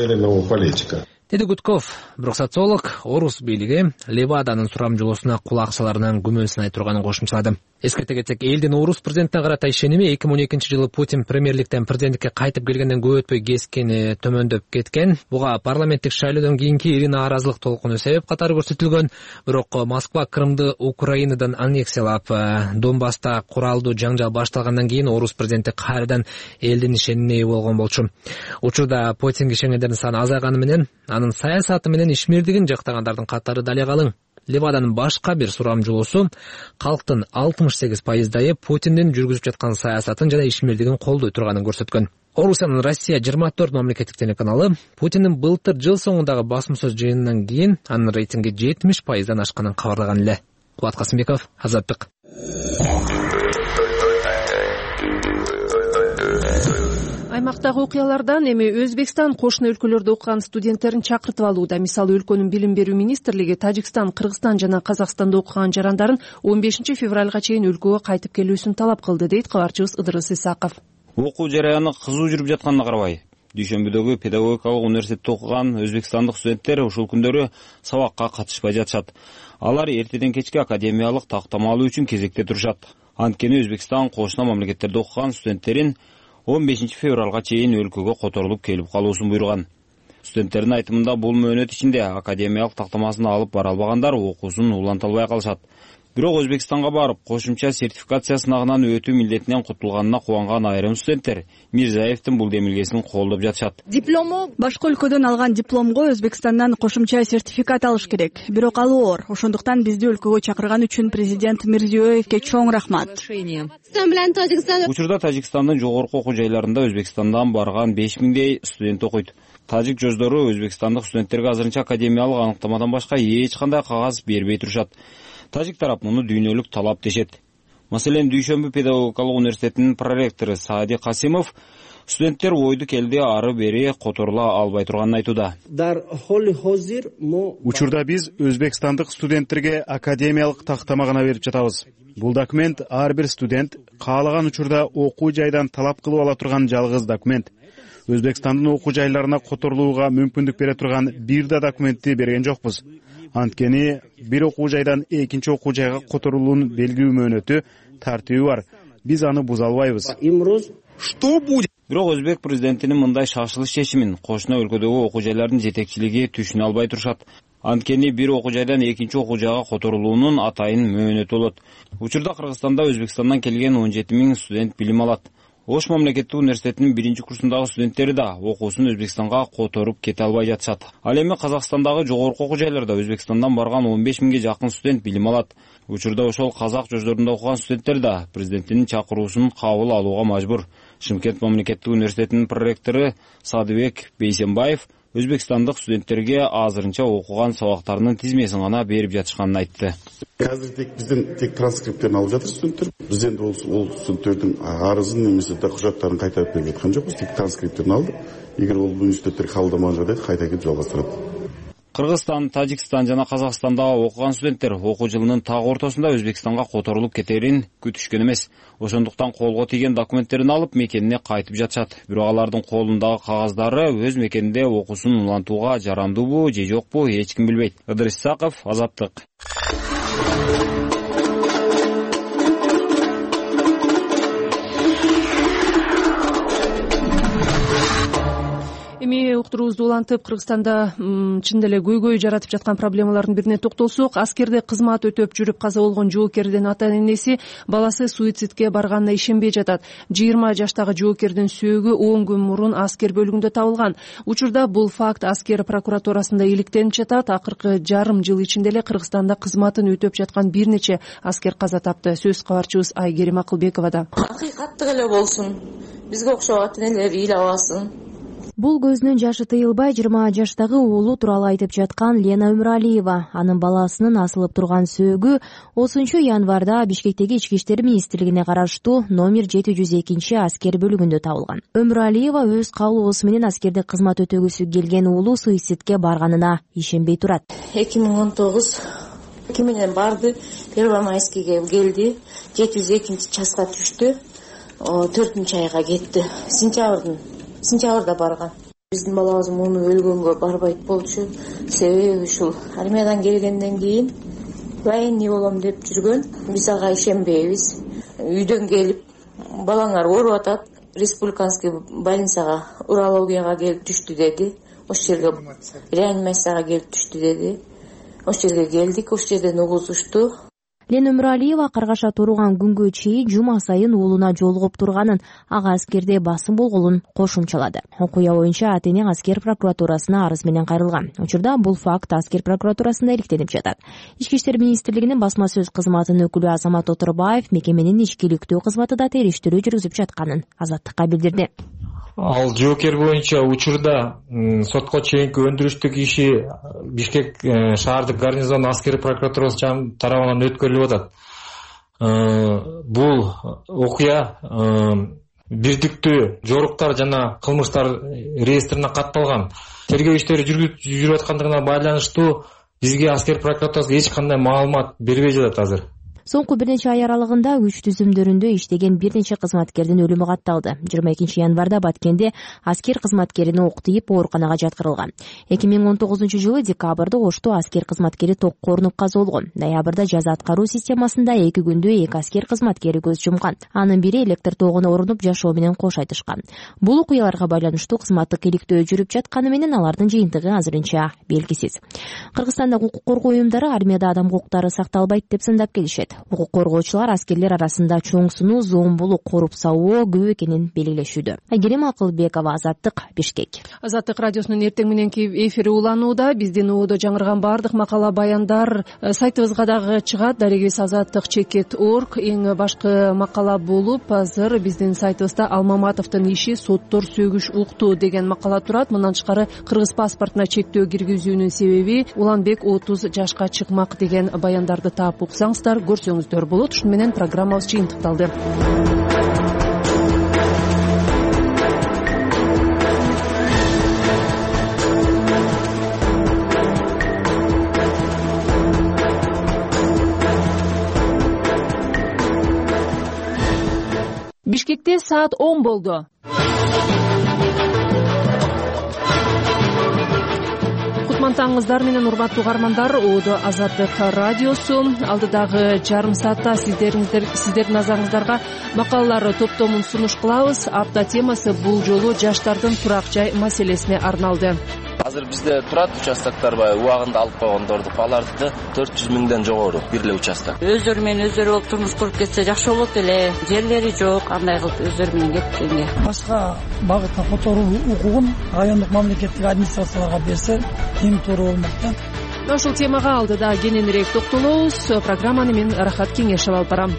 Деди Гудков, бирок социолог орус бийлиги Леваданын сурамжылоосуна кулак саларынан күмөнсүн айтырганын кошумчалады. Эскерте кетсек, элдин орус президентине карата ишеними эки миң он экинчи жылы Путин премьерликтен президенттикке кайтып келгенден көп өтпөй кескини төмөндөп кеткен. Буга парламенттик шайлоодон кийинки ири нааразылык толкуну себеп катары көрсөтүлгөн. Бирок Москва Крымды Украинадан аннексиялап, Донбасста куралдуу жаңжал башталгандан кийин орус президенти кайрадан элдин ишенимине ээ болгон болчу. Учурда Путинге ишенгендердин саны азайганы менен анын саясаты менен ишмердигин жактагандардын катары дале калың. Леваданын башка бир сурамжылоосу калктын алтымыш сегиз пайыздайы Путиндин жүргүзүп жаткан саясатын жана ишмердигин колдой турганын көрсөткөн. Орусиянын Россия жыйырма төрт мамлекеттик телеканалы Путиндин былтыр жыл соңундагы басма сөз жыйынынан кийин анын рейтинги жетимиш пайыздан ашканын кабарлаган эле. Кубат Касымбеков, Азаттык. Аймактагы окуялардан эми Өзбекстан кошуна өлкөлөрдө окуган студенттерин чакыртып алууда. Мисалы, өлкөнүн билим берүү министрлиги Тажикстан, Кыргызстан жана Казакстанда окуган жарандарын он бешинчи февралга чейин өлкөгө кайтып келүүсүн талап кылды, дейт кабарчыбыз Ыдырыс Исаков. Окуу жараяны кызуу жүрүп жатканына карабай, Дүйшөмбүдөгү педагогикалык университетте окуган өзбекстандык студенттер ушул күндөрү сабакка катышпай жатышат. Алар эртеден кечке академиялык тактама алуу үчүн кезекте турушат. Анткени Өзбекстан кошуна мамлекеттерде окуган студенттерин он бешинчи февралга чейин өлкөгө которулуп келип калуусун буйруган. Студенттердин айтымында бул мөөнөт ичинде академиялык тактамасын алып бара албагандар окуусун уланта албай калышат. Бирок Өзбекстанга барып, кошумча сертификация сынагынан өтүү милдетинен кутулганына кубанган айрым студенттер Мирзаевдин бул демилгесин колдоп жатышат. Диплому башка өлкөдөн алган дипломго Өзбекстандан кошумча сертификат алыш керек. Бирок ал оор. Ошондуктан бизди өлкөгө чакырган үчүн президент Мирзиёевке чоң рахмат. Учурда Тажикстандын жогорку окуу жайларында Өзбекстандан барган беш миңдей студент окуйт. Тажик жоздору өзбекстандык студенттерге азырынча академиялык аныктамадан башка эч кандай кагаз бербей турушат. Тажик тарап муну дүйнөлүк талап дешет. Маселен, Дүйшөмбү педагогикалык университетинин проректору Саади Касимов студенттер ойду келди ары бери которула албай турганын айтууда. Учурда биз өзбекстандык студенттерге академиялык тактама гана берип жатабыз. Бул документ ар бир студент каалаган учурда окуу жайдан талап кылып ала турган жалгыз документ. Өзбекстандын окуу жайларына которулууга мүмкүндүк бере турган бир да документти берген жокпуз. Анткени бир окуу жайдан экинчи окуу жайга которулуунун белгилүү мөөнөтү, тартиби бар. Биз аны буза албайбыз. Что будет? Бирок Өзбек президентинин мындай шашылыш чечимин кошуна өлкөдөгү окуу жайлардын жетекчилиги түшүнө албай турушат. Анткени бир окуу жайдан экинчи окуу жайга которулуунун атайын мөөнөтү болот. Учурда Кыргызстанда Өзбекстандан келген он жети миң студент билим алат. Ош мамлекеттик университетинин биринчи курсундагы студенттери да окуусун Өзбекстанга которуп кете албай жатышат. Ал эми Казакстандагы жогорку окуу жайларда Өзбекстандан барган он беш миңге жакын студент билим алат. Учурда ошол казак жождорунда окуган студенттер да президенттин чакыруусун кабыл алууга мажбур. Шымкент мамлекеттик университетинин проректору Садыбек Бейсенбаев өзбекстандык студенттерге азырынча окуган сабактарынын тизмесин гана берип жатышканын айтты. Азыр тек бизден тек транскриптерин алып жатыр студенттер. Биз энди ол студенттердин арызын немесе кужаттарын кайтарып берип жаткан жокпуз, тек транскриптерин алдык. Эгер ол университеттер кабылдамаган жагдайда кайта келип жалгастырат. Кыргызстан, Тажикстан жана Казакстанда окуган студенттер окуу жылынын так ортосунда Өзбекстанга которулуп кетерин күтүшкөн эмес. Ошондуктан колго тийген документтерин алып мекенине кайтып жатышат. Бирок алардын колундагы кагаздары өз мекенинде окуусун улантууга жарамдуубу же жокпу эч ким билбейт. Ыдырыс Исаков, Азаттык. Эми уктуруубузду улантып, Кыргызстанда чын эле көйгөй жаратып жаткан проблемалардын бирине токтолсок, аскерде кызмат өтөп жүрүп каза болгон жоокердин ата-энеси баласы суицидке барганына ишенбей жатат. жыйырма жаштагы жоокердин сөөгү он күн мурун аскер бөлүгүндө табылган. Учурда бул факт аскер прокуратурасында иликтенип жатат. Акыркы жарым жыл ичинде эле Кыргызстанда кызматын өтөп жаткан бир нече аскер каза тапты. Сөз кабарчыбыз Айгерим Акылбековада. Акыйкаттык эле болсун. Бизге окшогон ата-энелер эл албасын. Бул көзүнүн жашы тыйылбай жыйырма жаштагы уулу тууралуу айтып жаткан Лена Өмүралиева. Анын баласынын асылып турган сөөгү отузунчу январда Бишкектеги Ички иштер министрлигине караштуу номер жети жүз экинчи аскер бөлүгүндө табылган. Өмүралиева өз каалоосу менен аскерде кызмат өтөгүсү келген уулу суицидке барганына ишенбей турат. эки миң он тогуз эки менен барды, Первомайскийге келди, жети жүз экинчи часка түштү, төртүнчү айга кетти. Сентябрдын сентябрда барган. Биздин балабыз муну өлгөнгө барбайт болчу. Себеби ушул армиядан келгенден кийин военный болом деп жүргөн. Биз ага ишенбейбиз. Үйдөн келип балаңар ооруп атат, республиканский больницага, урологияга келип түштү деди. Ошол жерге реанимацияга келип түштү деди. Ошол жерге келдик, ошол жерден угузушту. Лена Өмүралиева каргаша турган күнгө чейин жума сайын уулуна жолугуп турганын, ага аскерде басым болгонун кошумчалады. Окуя боюнча ата-эне аскер прокуратурасына арыз менен кайрылган. Учурда бул факт аскер прокуратурасында иликтенип жатат. Ички иштер министрлигинин басма сөз кызматынын өкүлү Азамат Отурбаев мекеменин ичкиликтөө кызматы да териштирүү жүргүзүп жатканын Азаттыкка билдирди. Ал жоокер боюнча учурда сотко чейинки өндүрүштүк иши Бишкек шаардык гарнизон аскери прокуратурасы тарабынан өткөрүлүп атат. Бул окуя бирдиктүү жоруктар жана кылмыштар реестрине катталган. Тергөө иштери жүрүп аткандыгына байланыштуу бизге аскер прокуратурасы эч кандай маалымат бербей жатат азыр. Соңку бир нече ай аралыгында күч түзүмдөрүндө иштеген бир нече кызматкердин өлүмү катталды. жыйырма экинчи январда Баткенде аскер кызматкерини ок тийип ооруканага жаткырылган. эки миң он тогузунчу жылы декабрда Ошто аскер кызматкери токко орнуп каза болгон. Ноябрда жаза аткаруу системасында эки күндө эки аскер кызматкери көз жумган. Анын бири электр тогуна орнуп жашоо менен кош айтышкан. Бул окуяларга байланыштуу кызматтык иликтөө жүрүп жатканы менен алардын жыйынтыгы азырынча белгисиз. Кыргызстандагы укук коргоо уюмдары армияда адам укуктары сакталбайт деп сындап келишет. укук коргоочулар аскерлер арасында чоң сынуу, зомбулук, коррупциялоо көп экенин белгилешүүдө. Айгерим Акылбекова, Азаттык, Бишкек. Азаттык радиосунун эртең мененки эфири уланууда. Биздин ууда жаңырган баардык макала баяндар сайтыбызга дагы чыгат. Дарегибиз азаттык чекит точка орг. Эң башкы макала болуп, азыр биздин сайтыбызда Алмаматовдун иши соттор сөгүш укту деген макала турат. Мындан тышкары кыргыз паспортуна чектөө киргизүүнүн себеби Уланбек отуз жашка чыкмак деген баяндарды таап уксаңыздар, көрсөңүздөр болот. Ушуну менен программабыз жыйынтыкталды. Бишкекте саат он болду. Кутмантаңыздар менен урматтуу угармандар, Оодо Азаттык радиосу. Алдыдагы жарым саатта сиздердин сиздердин назарыңыздарга макалалар топтомун сунуш кылабыз. Апта темасы бул жолу жаштардын турак жай маселесине арналды. Азыр бизде турат участоктор бар, убагында алып койгондорду. Аларды төрт жүз миңден жогору бир эле участок. Өздөрү менен өздөрү болуп турмуш куруп кетсе жакшы болот эле. Жерлери жок, андай кылып өздөрү менен кеткенге. Башка багытка которуу укугун райондук мамлекеттик администрацияларга берсе, эң туура болмок да. Ушул темага алдыда кененирээк токтолобуз. Программаны мен Рахат Кеңешева алып барам.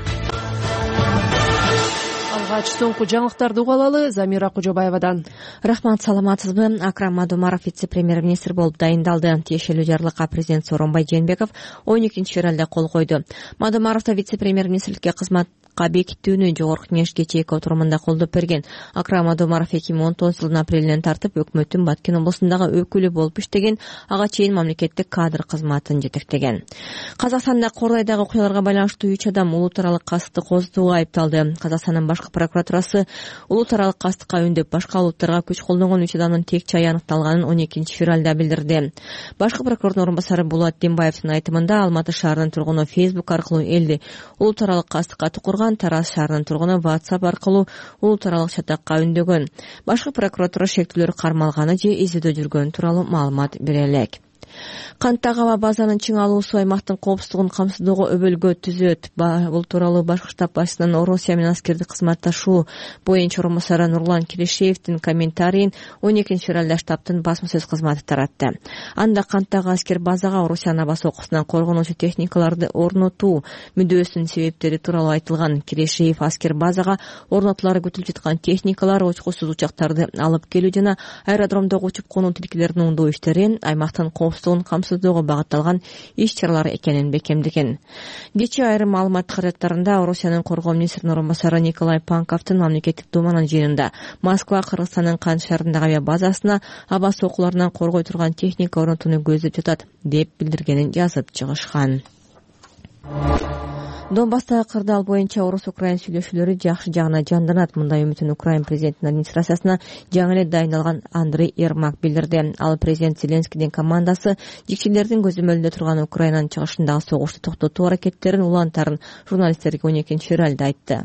Алгач соңку жаңылыктарды угалалы Замира Кожобаевадан. Рахмат, саламатсызбы? Акрам Мадумаров вице-премьер-министр болуп дайындалды. Тиешелүү жарлыкка президент Сооронбай Жээнбеков он экинчи февралда кол койду. Мадумаровду вице-премьер-министрликке кызмат бекитүүнү жогорку кеңешке чейинки отурумунда колдоп берген. Акрам Мадумаров эки миң он тогузунчу жылдын апрелинен тартып өкмөттүн Баткен облусундагы өкүлү болуп иштеген, ага чейин мамлекеттик кадр кызматын жетектеген. Казакстанда Кордайдагы окуяларга байланыштуу үч адам улуу таралык кастыкты козутууга айыпталды. Казакстандын башкы прокуратурасы улуу таралык кастыкка үндөп башка улуттарга күч колдонгон үч адамдын тек чайы аныкталганын он экинчи февралда билдирди. Башкы прокурордун орун басары Булат Дембаевдин айтымында Алматы шаарынын тургуну Facebook аркылуу элди улуу таралык кастыкка тукурган, Тараз шаарынын тургуну WhatsApp аркылуу улуу таралык чатакка үндөгөн. Башкы прокуратура шектүүлөр кармалганы же изилдөө жүргөнү тууралуу маалымат бере элек. Канттагы аба базанын чың алуусу аймактын коопсуздугун камсыздоого өбөлгө түзөт. Бул тууралуу башкы штаб башчысынын Орусия менен аскердик кызматташуу боюнча орун басары Нурлан Киришеевдин комментарийин он экинчи февралда штабтын басма сөз кызматы таратты. Анда канттагы аскер базага Орусиянын аба сокусунан коргонуучу техникаларды орнотуу мүдөөсүнүн себептери тууралуу айтылган. Киришеев аскер базага орнотулары күтүлүп жаткан техникалар, учкусуз учактарды алып келүү жана аэродромдогу учуп конуу тилкелерин оңдоо иштери аймактын коопсуздугун камсыздоого багытталган иш-чаралар экенин бекемдеген. Кечээ айрым маалымат каражаттарында Орусиянын коргоо министринин орун басары Николай Панковдун мамлекеттик думанын жыйынында Москва Кыргызстандын Кан шаарындагы авиа базасына аба сокууларынан коргой турган техника орнотууну көздөп жатат деп билдиргенин жазып чыгышкан. Донбасстагы кырдаал боюнча орус-украин сүйлөшүүлөрү жакшы жагына жанданат. Мындай үмүтүн Украин президентинин администрациясына жаңы эле дайындалган Андрей Ермак билдирди. Ал президент Зеленскийдин командасы жикчилердин көзөмөлүндө турган Украинанын чыгышындагы согушту токтотуу аракеттерин улантарын журналисттерге он экинчи февралда айтты.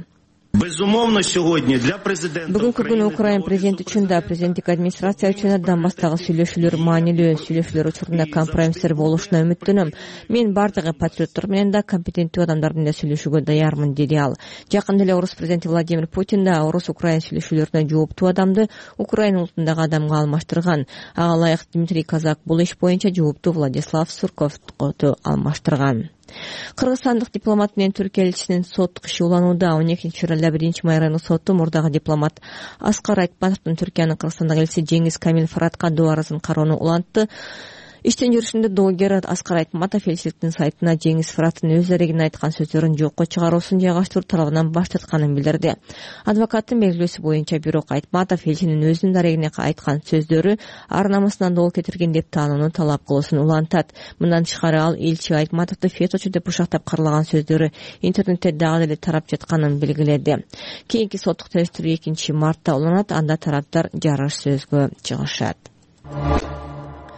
Бүгүнкү күнү Украин президенти үчүн да, президенттик администрация үчүн да Донбасстагы сүйлөшүүлөр маанилүү. Сүйлөшүүлөр учурунда компромисстер болушуна үмүттөнөм. Мен бардыгы патриоттор менен да, компетенттүү адамдардын да сүйлөшүүгө даярмын, деди ал. Жакында эле орус президенти Владимир Путин да орус-украин сүйлөшүүлөрүнө жооптуу адамды Украин улутундагы адамга алмаштырган. Ага ылайык Дмитрий Казак бул иш боюнча жооптуу Владислав Сурковду алмаштырган. Кыргызстандык дипломат менен Түркия элчисинин соттук иши уланууда. он экинчи февралда биринчи май райондук соту мурдагы дипломат Аскар Айтматовдун Түркиянын Кыргызстандагы элчиси Жеңиз Камил Фаратка доо арызын кароону улантты. Иштен жүрүшүндө доогер Аскар Айтматов элчиликтин сайтына Жеңиз Фараттын өз дарегине айткан сөздөрүн жокко чыгаруусун жайгаштыруу талабынан баш тартканын билдирди. Адвокаттын белгилөөсү боюнча бирок Айтматов элчинин өзүнүн дарегине айткан сөздөрү ар намысынан дол кетирген деп таанууну талап кылуусун улантат. Мындан тышкары ал элчи Айтматовду феточу деп бушактап каралаган сөздөрү интернетте дагы деле тарап жатканын белгиледи. Кийинки соттук териштирүү экинчи мартта уланат, анда тараптар жарыш сөзгө чыгышат.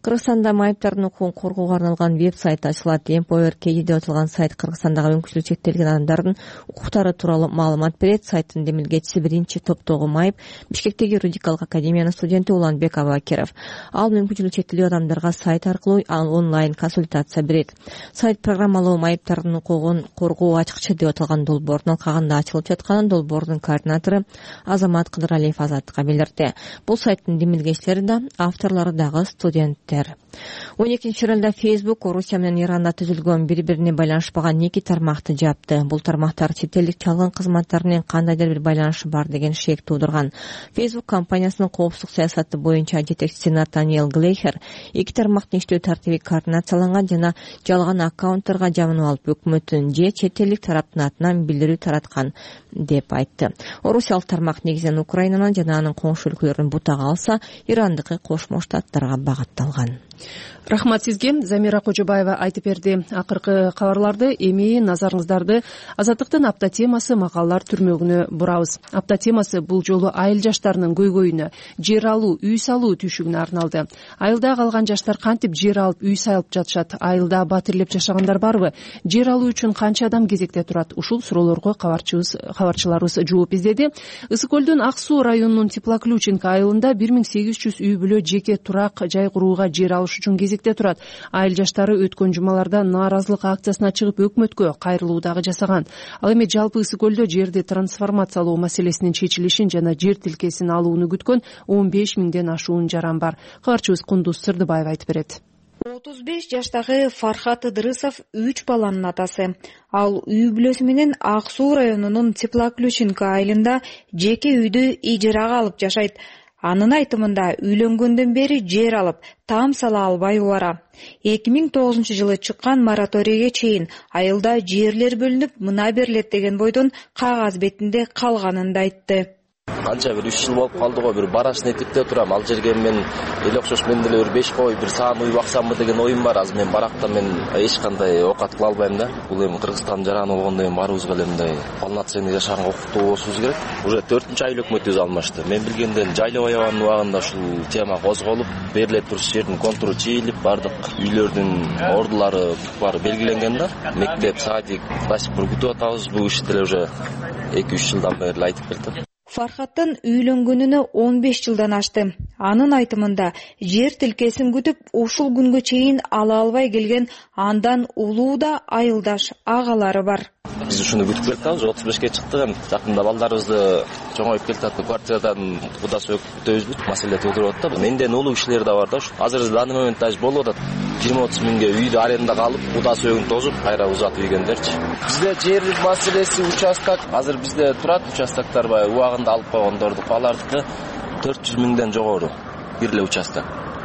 Кыргызстанда майыптардын укугун коргоого арналган веб-сайт ачылат. Empower Key деп аталган сайт Кыргызстандагы мүмкүнчүлүгү чектелген адамдардын укуктары тууралуу маалымат берет. Сайттын демилгечиси биринчи топтогу майып Бишкектеги юридикалык академиянын студенти Уланбек Абакиров. Ал мүмкүнчүлүгү чектелүү адамдарга сайт аркылуу онлайн консультация берет. Сайт программалуу майыптардын укугун коргоо ачыкча деп аталган долбоордун алкагында ачылып жатканын долбоордун координатору Азамат Кыдыралиев Азаттыкка билдирди. Бул сайттын демилгечилери да, авторлору дагы студенттер. он экинчи февралда Facebook Орусия менен Иранда түзүлгөн бири-бирине байланышпаган эки тармакты жапты. Бул тармактар чет элдик чалгын кызматтар менен кандайдыр бир байланышы бар деген шек туудурган. Facebook компаниясынын коопсуздук саясаты боюнча жетекчиси Натаниэл Глейхер эки тармактын иштөө тартиби координацияланган жана жалган аккаунттарга жабынып алып өкмөттүн же чет элдик тараптын атынан билдирүү тараткан деп айтты. Орусиялык тармак негизинен Украинанын жана анын коңшу өлкөлөрүнүн бутага алса, Ирандыкы Кошмо Штаттарга багытталган. Рахмат сизге. Замира Кожобаева айтып берди. Акыркы кабарларды эми назарыңыздарды Азаттыктын апта темасы макалалар түрмөгүнө бурабыз. Апта темасы бул жолу айыл жаштарынын көйгөйүнө, жер алуу, үй салуу түйшүгүнө арналды. Айылда калган жаштар кантип жер алып, үй салып жатышат? Айылда батирлеп жашагандар барбы? Жер алуу үчүн канча адам кезекте турат? Ушул суроолорго кабарчыбыз кабарчыларыбыз жооп издеди. Ысык көлдүн Ак суу районунун Теплоключенко айылында бир миң сегиз жүз үй бүлө жеке турак жай курууга жер алыш үчүн кезекте турат. Айыл жаштары өткөн жумаларда нааразылык акциясына чыгып өкмөткө кайрылуу дагы жасаган. Ал эми жалпы Ысык көлдө жерди трансформациялоо маселесинин чечилишин жана жер тилкесин алууну күткөн он беш миңден ашуун жаран бар. Кабарчыбыз Кундуз Сырдыбаева айтып берет. отуз беш жаштагы Фархат Ыдырысов үч баланын атасы. Ал үй бүлөсү менен Ак суу районунун Теплоключенко айылында жеке үйдү ижарага алып жашайт. Анын айтымында үйлөнгөндөн бери жер алып, там сала албай убара. эки миң тогузунчу жылы чыккан мораторийге чейин айылда жерлер бөлүнүп, мына берилет деген бойдон кагаз бетинде калганын да айтты. Канча бир үч жыл болуп калды го, бир барашын этиптеп турам. Ал жерге мен эл окшош мен деле бир беш кой, бир саам үй баксамбы деген оюм бар. Азыр мен баракта мен эч кандай окат кыла албайм да. Бул эми Кыргызстан жараны болгондо эми баарыбызга эле мындай полноценный жашаганга укуктуу болушубуз керек. Уже төртүнчү айыл өкмөтүбүз алмашты. Мен билгенден жайлоо аябанын убагында ушул тема козголуп, бериле туруш жердин контуру чийилип, бардык үйлөрдүн ордулары баары белгиленген да. Мектеп, садик, до сих пор күтүп атабыз. Бул иш деле уже эки үч жылдан бери айтып келатат. Фархаттын үйлөнгөнүнө он беш жылдан ашты. Анын айтымында жер тилкесин күтүп, ушул күнгө чейин ала албай келген андан улуу да айылдаш агалары бар. Биз ушуну күтүп келатабыз. отуз бешке чыктык. Эми жакында балдарыбызды чоңоюп келатат. Квартирадан куда сөк күтөбүз. Маселе туудуруп атат. Менден улуу кишилер да бар да. Азыр данный момент даже болуп атат. жыйырма отуз миңге үйдү арендага алып, куда сөөгүн тозуп, кайра узатып ийгендерчи. Бизде жер маселеси участок. Азыр бизде турат участоктор бар. Убагында алып койгондордук. Алардыкы төрт жүз миңден жогору бир эле участок.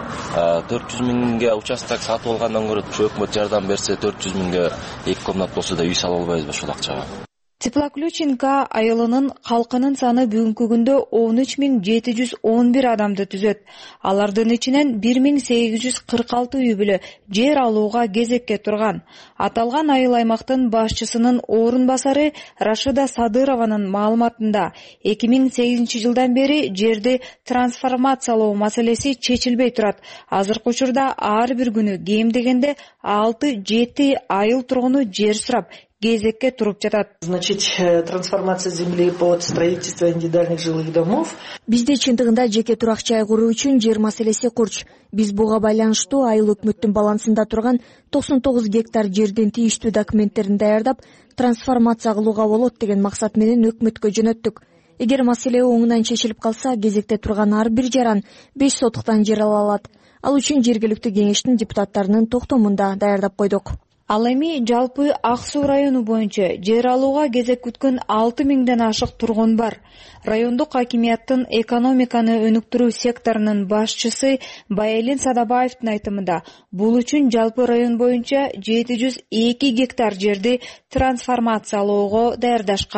төрт жүз миңге участок сатып алгандан көрө өкмөт жардам берсе, төрт жүз миңге эки комнат болсо да үй сала албайбызбы ушул акчага? Теплоключенко айылынын калкынын саны бүгүнкү күндө он үч миң жети жүз он бир адамды түзөт. Алардын ичинен бир миң сегиз жүз кырк алты үй бүлө жер алууга кезекке турган. Аталган айыл аймактын башчысынын орун басары Рашида Садырованын маалыматында эки миң сегизинчи жылдан бери жерди трансформациялоо маселеси чечилбей турат. Азыркы учурда ар бир күнү кем дегенде алты жети айыл тургуну жер сурап кезекке туруп жатат. Значит, трансформация земли под строительство индивидуальных жилых домов. Бизде чындыгында жеке турак жай куруу үчүн жер маселеси курч. Биз буга байланыштуу айыл өкмөттүн балансында турган токсон тогуз гектар жердин тийиштүү документтерин даярдап, трансформация кылууга болот деген максат менен өкмөткө жөнөттүк. Эгер маселе оңунан чечилип калса, кезекте турган ар бир жаран беш сотуктан жер ала алат. Ал үчүн жергиликтүү кеңештин депутаттарынын токтомун да даярдап койдук. Ал эми жалпы Ак суу району боюнча жер алууга кезек күткөн алты миңден ашык тургун бар. Райондук хакимияттын экономиканы өнүктүрүү секторунун башчысы Байэлин Садабаевдин айтымында, бул үчүн жалпы район боюнча жети жүз эки гектар жерди трансформациялоого даярдашкан.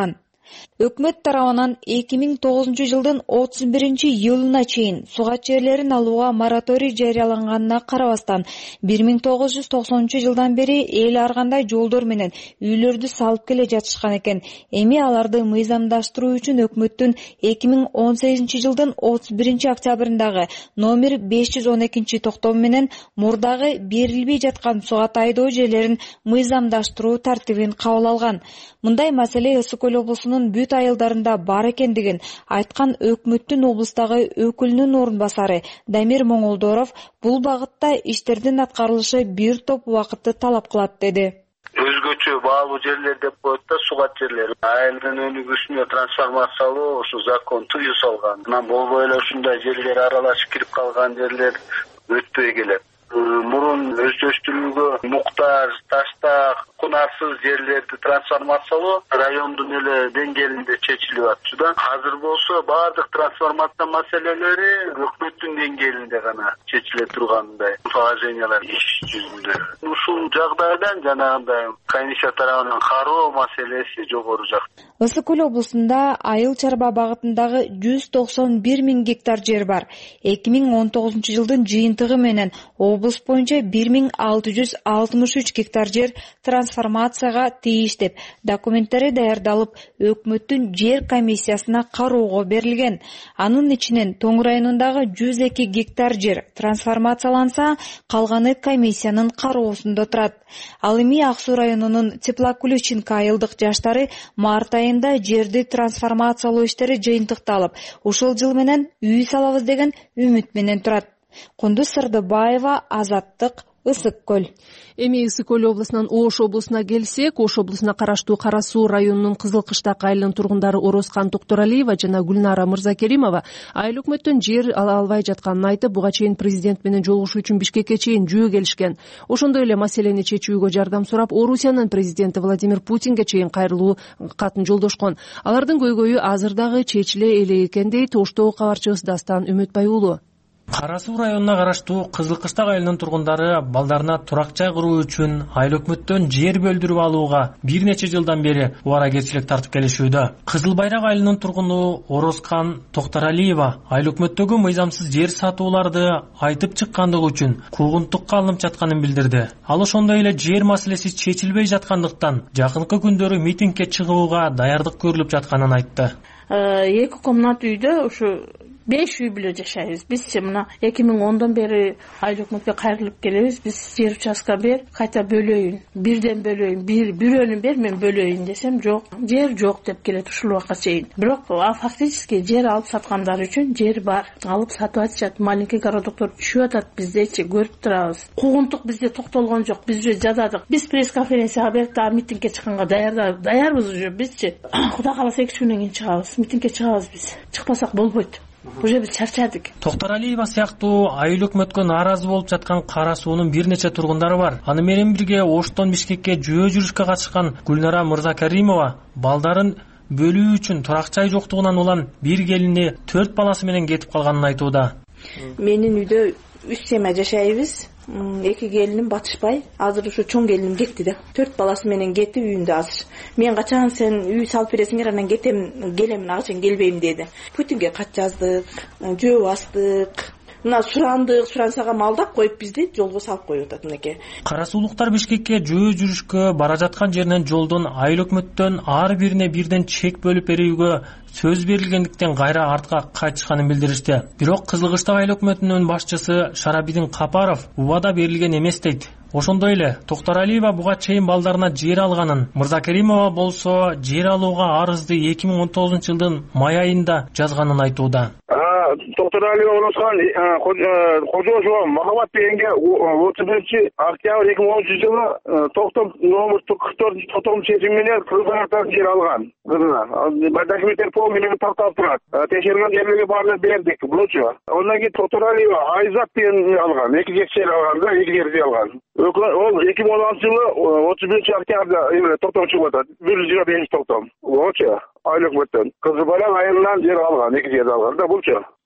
Өкмөт тарабынан эки миң тогузунчу жылдын отуз биринчи июлуна чейин сугат жерлерин алууга мораторий жарыяланганына карабастан бир миң тогуз жүз токсонунчу жылдан бери эл ар кандай жолдор менен үйлөрдү салып келе жатышкан экен. Эми аларды мыйзамдаштыруу үчүн өкмөттүн эки миң он сегизинчи жылдын отуз биринчи октябрындагы номер беш жүз он экинчи токтому менен мурдагы берилбей жаткан сугат айдоо жерлерин мыйзамдаштыруу тартибин кабыл алган. Мындай маселе Ысык Көл облусунун бүт айылдарында бар экендигин айткан өкмөттүн облустагы өкүлүнүн орун басары Дамир Моңолдоров бул багытта иштердин аткарылышы бир топ убакытты талап кылат деди. Өзгөчө баалуу жерлер деп коет да, сугат жерлер. Айылдын өнүгүүсүнө трансформациялоо ушу закон тыюу салган. Анан болбой эле ушундай жерлер аралашып кирип калган жерлер өтпөй келет. Мурун өздөштүрүүгө муктаж, таштак, кунарсыз жерлерди трансформациялоо райондун эле деңгээлинде чечилип атчу да. Азыр болсо баардык трансформация маселелери өкмөттүн деңгээлинде гана чечиле тургандай положениялар иш жүзүндө. Ушул жагдайдан жанагындай комиссия тарабынан кароо маселеси жогору жак. Ысык Көл облусунда айыл чарба багытындагы жүз токсон бир миң гектар жер бар. эки миң он тогузунчу жылдын жыйынтыгы менен облус боюнча бир миң алты жүз алтымыш үч гектар жер трансформацияга тийиш деп документтери даярдалып, өкмөттүн жер комиссиясына кароого берилген. Анын ичинен Тоң районундагы жүз эки гектар жер трансформацияланса, калганы комиссиянын кароосунда турат. Ал эми Ак Суу районунун Теплоключинка айылдык жаштары март айында жерди трансформациялоо иштери жыйынтыкталып, ушул жыл менен үй салабыз деген үмүт менен турат. Кундуз Сырдыбаева, Азаттык, Ысык Көл. Эми Ысык Көл облусунан Ош облусуна келсек, Ош облусуна караштуу Кара Суу районунун Кызыл Кыштак айылынын тургундары Орозкан Токторалиева жана Гүлнара Мырзакеримова айыл өкмөттөн жер ала албай жатканын айтып, буга чейин президент менен жолугушуу үчүн Бишкекке чейин жөө келишкен. Ошондой эле маселени чечүүгө жардам сурап, Орусиянын президенти Владимир Путинге чейин кайрылуу катын жолдошкон. Алардын көйгөйү азыр дагы чечиле элек экен дейт Оштогу кабарчыбыз Дастан Үмүтбай уулу. Кара Суу районуна караштуу Кызыл Кыштак айылынын тургундары балдарына турак жай куруу үчүн айыл өкмөттөн жер бөлдүрүп алууга бир нече жылдан бери убаракерчилик тартып келишүүдө. Кызыл Байрак айылынын тургуну Орозкан Токторалиева айыл өкмөттөгү мыйзамсыз жер сатууларды айтып чыккандыгы үчүн куугунтукка алынып жатканын билдирди. Ал ошондой эле жер маселеси чечилбей жаткандыктан жакынкы күндөрү митингге чыгууга даярдык көрүлүп жатканын айтты. эки комнат үйдө ушу беш үй бүлө жашайбыз. Бизчи мына эки миң ондон бери айыл өкмөткө кайрылып келебиз. Биз жер участка бер, кайта бөлөйүн, бирден бөлөйүн, бир бирөөнү бер, мен бөлөйүн десем, жок, жер жок деп келет ушул убакка чейин. Бирок фактически жер алып саткандар үчүн жер бар. Алып сатып атышат, маленький городоктор түшүп атат, биздечи көрүп турабыз. Куугунтук бизде токтолгон жок, биз уже жазадык. Биз пресс-конференцияга берип, дагы митингге чыкканга даярдап, даярбыз уже бизчи. Кудай кааласа эки үч күндөн кийин чыгабыз, митингге чыгабыз биз. Чыкпасак болбойт. Уже биз чарчадык. Токторалиева сыяктуу айыл өкмөткө нааразы болуп жаткан Кара Суунун бир нече тургундары бар. Аны менен бирге Оштон Бишкекке жөө жүрүшкө катышкан Гүлнара Мырзакеримова балдарын бөлүү үчүн турак жай жоктугунан улам бир келини төрт баласы менен кетип калганын айтууда. Менин үйдө үч семья жашайбыз. Эки келиним батышпай, азыр ушу чоң келиним кетти да. төрт баласы менен кетти үйүндө азыр. Мен качан сен үй салып бересиңер, анан кетем, келем, ачын келбейм деди. Путинге кат жаздык, жөө бастык. Мына сурандык, сурансага малдап коюп бизди жолго салып коюп атат мынеке. Кара Суулуктар Бишкекке жөө жүрүшкө бара жаткан жеринен жолдон айыл өкмөттөн ар бирине бирден чек бөлүп берүүгө сөз берилгендиктен кайра артка кайтышканын билдиришти. Бирок Кызыл Кыштак айыл өкмөтүнүн башчысы Шарабидин Капаров убада берилген эмес дейт. Ошондой эле Токторалиева буга чейин балдарына жер алганын, Мырзакеримова болсо жер алууга арызды эки миң он тогузунчу жылдын май айында жазганын айтууда. Токторалиева Орозкан Кожошова Махабат дегенге отуз биринчи октябрь эки миң онунчу жылы токтом номер кырк төртүнчү токтом чечими менен Кызылбайрактан жер алган. Документтер полный менен такталып турат. Текшерген жерлерге баарын бердик, булчу. Ондан кийин Токторалиева Айзат деген алган, эки гектар алган да, эки жерди алган. Ол эки миң он алтынчы жылы отуз биринчи октябрда токтом чыгып атат. бир жүз жыйырма бешинчи токтом. Болчу. Айыл өкмөттөн Кызылбайрак айылынан жер алган, эки жерди алган да, булчу.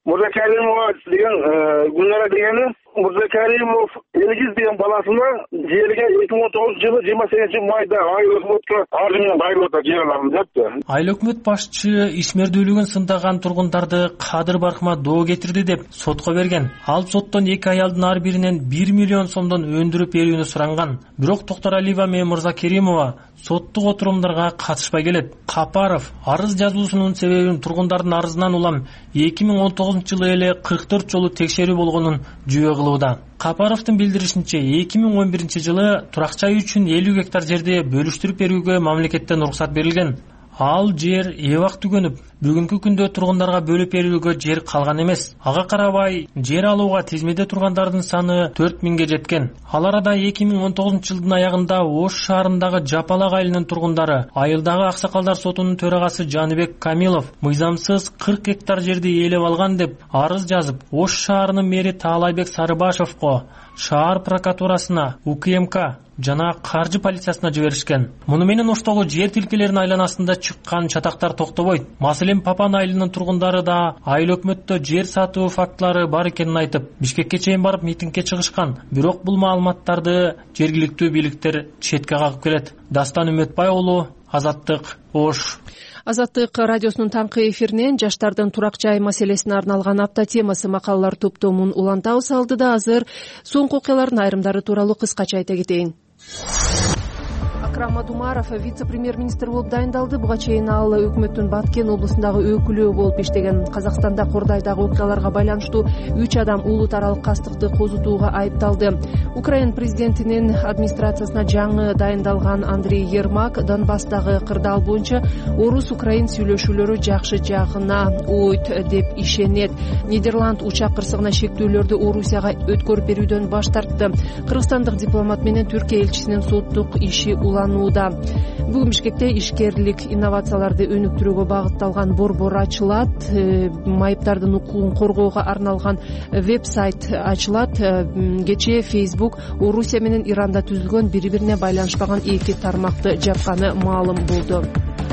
Мырзакаримова деген Гүлнара дегени, Мырзакаримов Элгиз деген баласына жерге эки миң он тогузунчу жылы жыйырма сегизинчи майда айыл өкмөткө арыз менен кайрылып атат жер аламын депти. Айыл өкмөт башчы ишмердүүлүгүн сындаган тургундарды кадыр баркыма доо кетирди деп сотко берген. Ал соттон эки аялдын ар биринен бир миллион сомдон өндүрүп берүүнү суранган. Бирок Токторалиева менен Мырзакеримова соттук отурумдарга катышпай келет. Капаров арыз жазуусунун себебин тургундардын арызынан улам эки миң он тогузунчу жылы эле кырк төрт жолу текшерүү болгонун жүйө кылууда. Капаровдун билдиришинче эки миң он биринчи жылы турак жай үчүн элүү гектар жерди бөлүштүрүп берүүгө мамлекеттен уруксат берилген. Ал жер эбак түгөнүп, бүгүнкү күндө тургундарга бөлүп берүүгө жер калган эмес. Ага карабай, жер алууга тизмеде тургандардын саны төрт миңге жеткен. Ал арада эки миң он тогузунчу жылдын аягында Ош шаарындагы Жапалак айылынын тургундары Айылдагы аксакалдар сотунун төрагасы Жаныбек Камилов мыйзамсыз кырк гектар жерди ээлеп алган деп арыз жазып, Ош шаарынын мэри Таалайбек Сарыбашевго, шаар прокуратурасына, У К М К жана каржы полициясына жиберишкен. Муну менен Оштогу жер тилкелеринин айланасында чыккан чатактар токтобойт. Маселен, Папан айылынын тургундары да айыл өкмөттө жер сатуу фактылары бар экенин айтып, Бишкекке чейин барып митингге чыгышкан. Бирок бул маалыматтарды жергиликтүү бийликтер четке кагып келет. Дастан Үмөтбай уулу, Азаттык, Ош. Азаттык радиосунун таңкы эфиринен жаштардын турак жай маселесине арналган апта темасы макалалар топтомун улантабыз. Алдыда азыр соңку окуялардын айрымдары тууралуу кыскача айта кетейин. Акрам Адумаров вице-премьер-министр болуп дайындалды. Буга чейин ал өкмөттүн Баткен облусундагы өкүлү болуп иштеген. Казакстанда Кордайдагы окуяларга байланыштуу үч адам улут аралык кастыкты козутууга айыпталды. Украина президентинин администрациясына жаңы дайындалган Андрей Ермак Донбасстагы кырдаал боюнча орус-украин сүйлөшүүлөрү жакшы жагына ойт деп ишенет. Нидерланд учак кырсыгына шектүүлөрдү Орусияга өткөрүп берүүдөн баш тартты. Кыргызстандык дипломат менен Түркия элчисинин соттук иши уланууда. Бүгүн Бишкекте ишкерлик инновацияларды өнүктүрүүгө багытталган борбор ачылат. Майыптардын укугун коргоого арналган веб-сайт ачылат. Кечээ Facebook Орусия менен Иранда түзүлгөн бири-бирине байланышпаган эки тармакты жапканы маалым болду.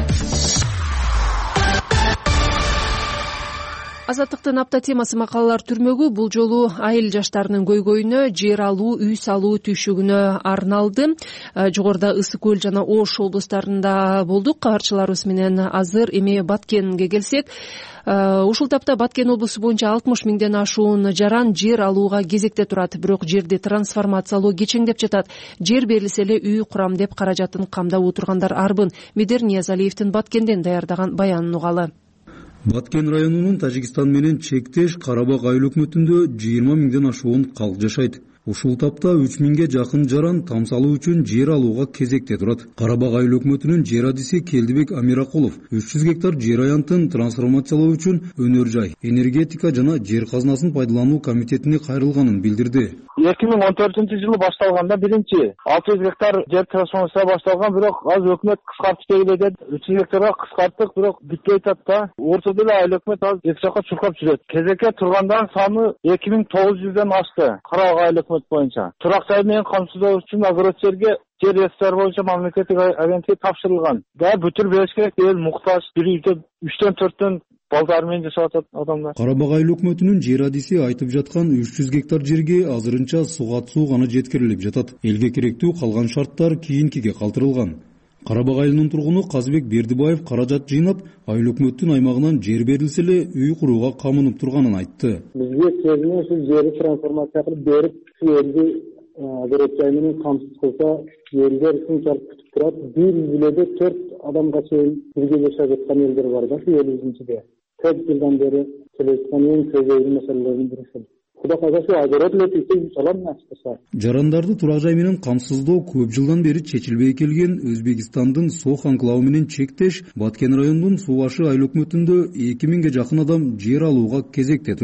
Азаттыктын апта темасы макалалар түрмөгү бул жолу айыл жаштарынын көйгөйүнө, жер алуу, үй салуу түйшүгүнө арналды. Жогоруда Ысык көл жана Ош облустарында болдук. Кабарчыларыбыз менен азыр эми Баткенге келсек, ушул тапта Баткен облусу боюнча алтымыш миңден ашуун жаран жер алууга кезекте турат. Бирок жерди трансформациялоо кечеңдеп жатат. Жер берилсе эле үй курам деп каражатын камдап отургандар арбын. Медер Ниязалиевдин Баткенден даярдаган баянын угалы. Баткен районунун Тажикстан менен чектеш Карабак айыл өкмөтүндө жыйырма миңден ашуун калк жашайт. Ушул тапта үч миңге жакын жаран там салуу үчүн жер алууга кезекте турат. Карабак айыл өкмөтүнүн жер адиси Келдибек Амиракулов үч жүз гектар жер аянтын трансформациялоо үчүн өнөр жай, энергетика жана жер казынасын пайдалануу комитетине кайрылганын билдирди. эки миң он төртүнчү жылы башталганда биринчи алты жүз гектар жер трансформация башталган, бирок азыр өкмөт кыскартып келе деп үч жүз гектарга кыскарттык, бирок бүтпөй атат да. Ортодо эле айыл өкмөт азыр эки жакка чуркап жүрөт. Кезекке тургандардын саны эки миң тогуз жүздөн ашты. Карабак айыл өкмөт боюнча турак жай менен камсыздоо үчүн агротчерге жер ресурстары боюнча мамлекеттик агенттикке тапшырылган. Да бүтүр бериш керек, эл муктаж, бир үйдө үчтөн төрттөн балдар менен жашап атат адамдар. Карабак айыл өкмөтүнүн жер адиси айтып жаткан үч жүз гектар жерге азырынча сугат суу гана жеткирилип жатат. Элге керектүү калган шарттар кийинкиге калтырылган. Карабак айылынын тургуну Казыбек Бердибаев каражат жыйнап, айыл өкмөттүн аймагынан жер берилсе эле үй курууга камынып турганын айтты. Бизге кезинен ушул жерди трансформация кылып берип, элди агротчай менен камсыз кылса, элдер ушунчалык күтүп турат. Бир үйлөдө төрт адамга чейин бирге жашап жаткан элдер бар да, ушул элибиздин ичинде. Төрт жылдан бери кележаткан эң көйгөйлүү маселелердин бири ушул. Куда казасы агродлет үчүн салам ачса. Жарандарды турак жай менен камсыздоо көп жылдан бери чечилбей келген Өзбекстандын Сох анклавы менен чектеш Баткен районунун Суу ашы айыл өкмөтүндө эки миңге жакын адам жер алууга кезекте турат.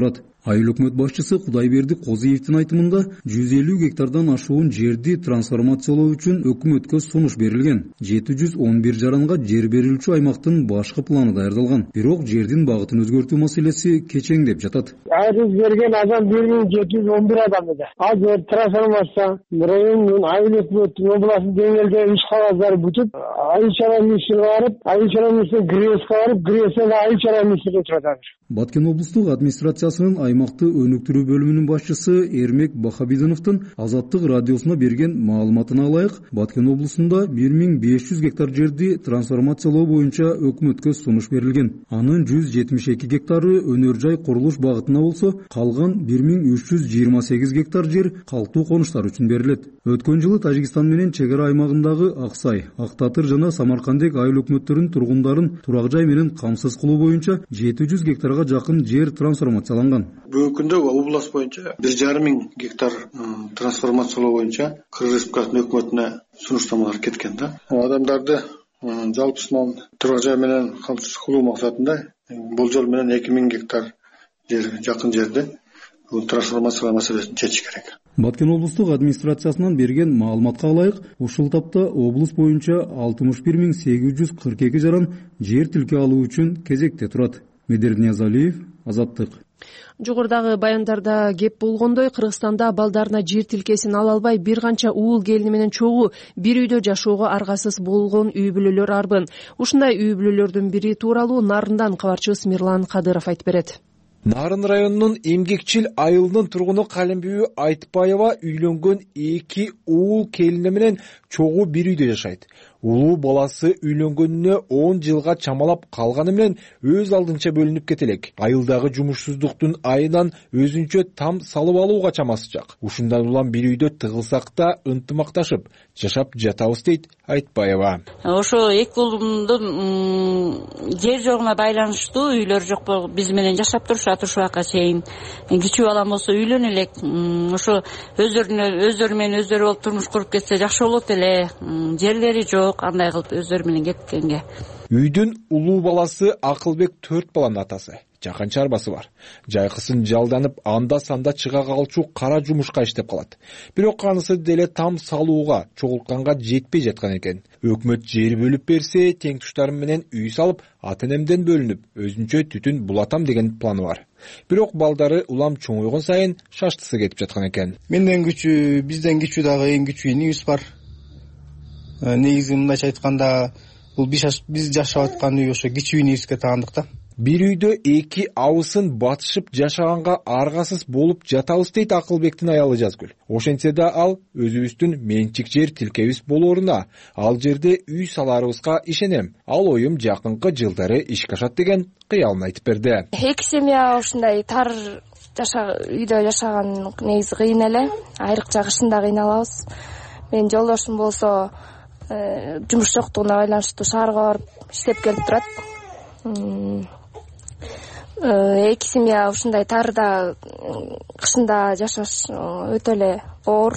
Айыл өкмөт башчысы Кудайберди Козиевдин айтымында жүз элүү гектардан ашуун жерди трансформациялоо үчүн өкмөткө сунуш берилген. жети жүз он бир жаранга жер берилүүчү аймактын башкы планы даярдалган. Бирок жердин багытын өзгөртүү маселеси кечеңдеп жатат. Айрыз берген адам бир миң жети жүз он бир адам эди. Ал жер трансформация райондун айыл өкмөттүн областын деңгээлде иш кагаздары бүтүп, айыл чара министрлигине барып, айыл чара министрлиги Грецияга барып, Грецияда айыл чара министрлиги отуруп атат. Баткен облустук администрациясынын аймакты өнүктүрүү бөлүмүнүн башчысы Эрмек Бахабидиновдун Азаттык радиосуна берген маалыматына ылайык, Баткен облусунда бир миң беш жүз гектар жерди трансформациялоо боюнча өкмөткө сунуш берилген. Анын жүз жетимиш эки гектары өнөр жай курулуш багытына болсо, калган бир миң үч жүз жыйырма сегиз гектар жер калктуу конуштар үчүн берилет. Өткөн жылы Тажикстан менен чек ара аймагындагы Аксай, Актатыр жана Самаркандек айыл өкмөттөрүнүн тургундарын турак жай менен камсыз кылуу боюнча жети жүз гектарга жакын жер трансформацияланган. Бүгүнкү күндө область боюнча бир жарым миң гектар трансформациялоо боюнча Кыргыз Республикасынын өкмөтүнө сунуштамалар кеткен да. Адамдарды жалпысынан турак жай менен камсыз кылуу максатында болжол менен эки миң гектар жер жакын жерде трансформациялоо маселесин чечиш керек. Баткен облустук администрациясынан берген маалыматка ылайык, ушул тапта облус боюнча алтымыш бир миң сегиз жүз кырк эки жаран жер тилке алуу үчүн кезекте турат. Медер Ниязалиев, Азаттык. Жогорудагы баяндарда кеп болгондой, Кыргызстанда балдарына жер тилкесин ала албай бир канча уул келини менен чогуу бир үйдө жашоого аргасыз болгон үй бүлөлөр арбын. Ушундай үй бүлөлөрдүн бири тууралуу Нарындан кабарчыбыз Мирлан Кадыров айтып берет. Нарын районунун Эмгекчил айылынын тургуну Калембиби Айтбаева үйлөнгөн эки уул келини менен чогуу бир үйдө жашайт. Улуу баласы үйлөнгөнүнө он жылга чамалап калганы менен өз алдынча бөлүнүп кетелек. Айылдагы жумушсуздуктун айынан өзүнчө там салып алууга чамасы жак. Ушундан улам бир үйдө тыгылсак да ынтымакташып жашап жатабыз дейт Айтбаева. Ошо эки уулумдун жер жогуна байланыштуу үйлөр жок биз менен жашап турушат ушул убакка чейин. Кичүү балам болсо үйлөнө элек. Ошо өздөрүнө өздөрү менен өздөрү болуп турмуш куруп кетсе жакшы болот эле. Жерлери жок, андай кылып өздөрү менен кеткенге. Үйдүн улуу баласы Акылбек төрт баланын атасы. Жакынча арбасы бар. Жайкысын жалданып анда санда чыга калчу кара жумушка иштеп калат. Бирок анысы деле там салууга, чогултканга жетпей жаткан экен. Өкмөт жер бөлүп берсе, теңтуштарым менен үй салып, ата-энемден бөлүнүп, өзүнчө түтүн булатам деген планы бар. Бирок балдары улам чоңойгон сайын шаштысы кетип жаткан экен. Менден күчүү, бизден күчүү дагы эң күчүү инибиз бар. Негизи мындайча айтканда, бул биз жашап аткан үй ошо кичүү инибизге таандык да. Бир үйдө эки абысын батышып жашаганга аргасыз болуп жатабыз дейт Акылбектин аялы Жазгүл. Ошентсе да ал өзүбүздүн менчик жер тилкебиз болооруна, ал жерде үй саларыбызга ишенем. Ал оюм жакынкы жылдары ишке ашат деген кыялын айтып берди. Эки семья ушундай тар үйдө жашаган негизи кыйын эле. Айрыкча кышында кыйналабыз. Менин жолдошум болсо жумуш жоктугуна байланыштуу шаарга барып иштеп келип турат. Эки семья ушундай тарда кышында жашаш өтө эле оор.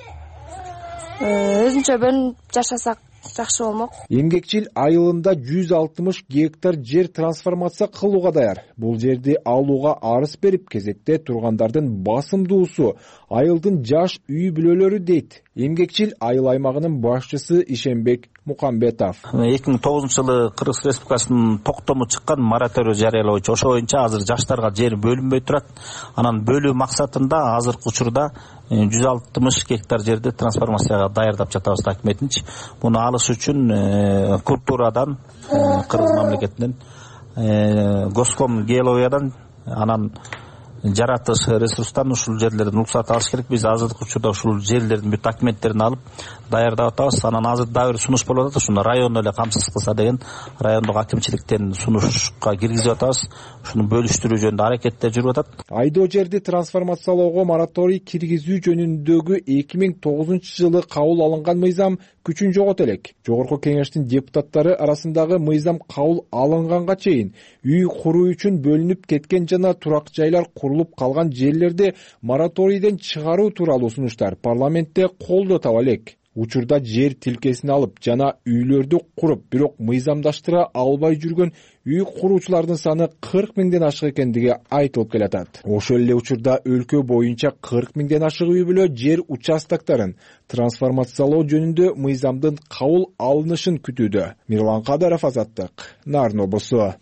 Өзүнчө бөлүнүп жашасак жакшы болмок. Эмгекчил айылында жүз алтымыш гектар жер трансформация кылууга даяр. Бул жерди алууга арыз берип кезекте тургандардын басымдуусу айылдын жаш үй бүлөлөрү дейт. Эмгекчил айыл аймагынын башчысы Ишенбек Мукамбетов. эки миң тогузунчу жылы Кыргыз Республикасынын токтому чыккан мораторий жарыялоо ошу боюнча азыр жаштарга жер бөлүнбөй турат. Анан бөлүү максатында азыркы учурда жүз алтымыш гектар жерди трансформацияга даярдап жатабыз өкмөтүнчү. Муну алыш үчүн культурадан, Кыргыз мамлекетинен, Госком геологиядан, анан жаратылыш ресурстан ушул жерлерден уруксат алыш керек. Биз азыркы учурда ушул жерлердин бүт документтерин алып даярдап атабыз. Анан азыр дагы бир сунуш болуп атат. Ушуну район эле камсыз кылса деген райондук акимчиликтен сунушка киргизип атабыз. Ушуну бөлүштүрүү жөнүндө аракеттер жүрүп атат. Айдоо жерди трансформациялоого мораторий киргизүү жөнүндөгү эки миң тогузунчу жылы кабыл алынган мыйзам күчүн жогот элек. Жогорку кеңештин депутаттары арасындагы мыйзам кабыл алынганга чейин үй куруу үчүн бөлүнүп кеткен жана турак жайлар курулуп калган жерлерди мораторийден чыгаруу тууралуу сунуштар парламентте колдоо таба элек. учурда жер тилкесин алып жана үйлөрдү куруп, бирок мыйзамдаштыра албай жүргөн үй куруучулардын саны кырк миңден ашык экендиги айтылып келатат. Ошол эле учурда өлкө боюнча кырк миңден ашык үй бүлө жер участокторун трансформациялоо жөнүндө мыйзамдын кабыл алынышын күтүүдө. Мирлан Кадаров, Азаттык, Нарын облусу.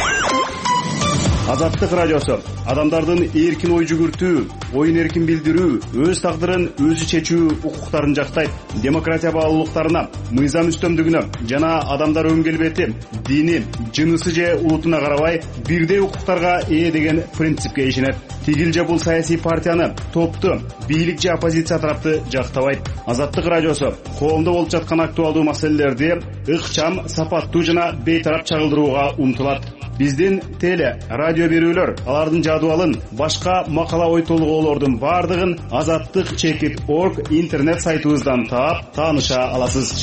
Азаттык радиосу адамдардын эркин ой жүгүртүү, оюн эркин билдирүү, өз тагдырын өзү чечүү укуктарын жактайт. Демократия баалуулуктарына, мыйзам үстөмдүгүнө жана адамдар өн келбети, дини, жынысы же улутуна карабай бирдей укуктарга ээ деген принципке ишенет. Тигил же бул саясий партияны, топту, бийлик же оппозиция тарапты жактабайт. Азаттык радиосу коомдо болуп жаткан актуалдуу маселелерди ыкчам, сапаттуу жана бейтарап чагылдырууга умтулат. Биздин теле, радио берүүлөр, алардын жадыбалын, башка макала ой толгоолордун бардыгын азаттык чекит орг интернет сайтыбыздан таап, тааныша аласыз.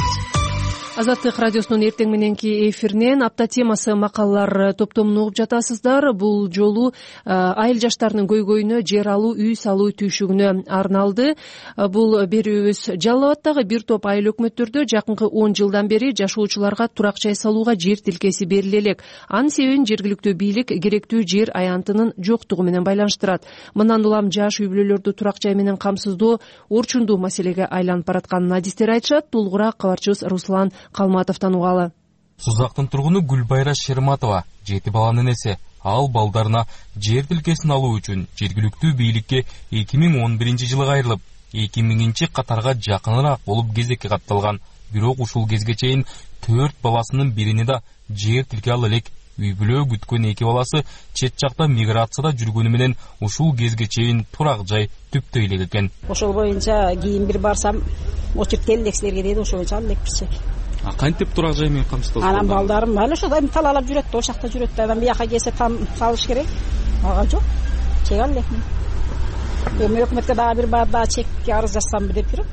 Азаттык радиосунун эртең мененки эфиринен апта темасы макалалар топтомун угуп жатасыздар. Бул жолу айыл жаштарынын көйгөйүнө, жер алуу, үй салуу түйшүгүнө арналды. Бул берүүбүз Жалал Абадтагы бир топ айыл өкмөттөрдө жакынкы он жылдан бери жашоочуларга турак жай салууга жер тилкеси бериле элек. Анын себебин жергиликтүү бийлик керектүү жер аянтынын жоктугу менен байланыштырат. Мындан улам жаш үй бүлөлөрдү турак жай менен камсыздоо орчундуу маселеге айланып баратканын адистер айтышат. Толугураак кабарчыбыз Руслан Калматовдон угалы. Сузактын тургуну Гүлбайра Шерматова жети баланын эсе. Ал балдарына жер тилкесин алуу үчүн жергиликтүү бийликке эки миң он биринчи жылы кайрылып, эки миңинчи катарга жакыныраак болуп кезекке катталган. Бирок ушул кезге чейин төрт баласынын биrini да жер тилке ала элек. Үй бүлө күткөн эки баласы чет жакта миграцияда жүргөнү менен ушул кезге чейин турак жай түптөй элек экен. Ошол боюнча кийин бир барсам, очередь элек силерге дейт, ошол боюнча алып элек. А кантип турак жай менен камсыздалат? Анан балдарым аны ошо талалап жүрөт, ошол жакта жүрөт. Адам бияка келсе там салыш керек. Ага жок. Чек алып элек. Эми өкмөткө дагы бир бар дагы чекке арыз жазсам деп жүрөм.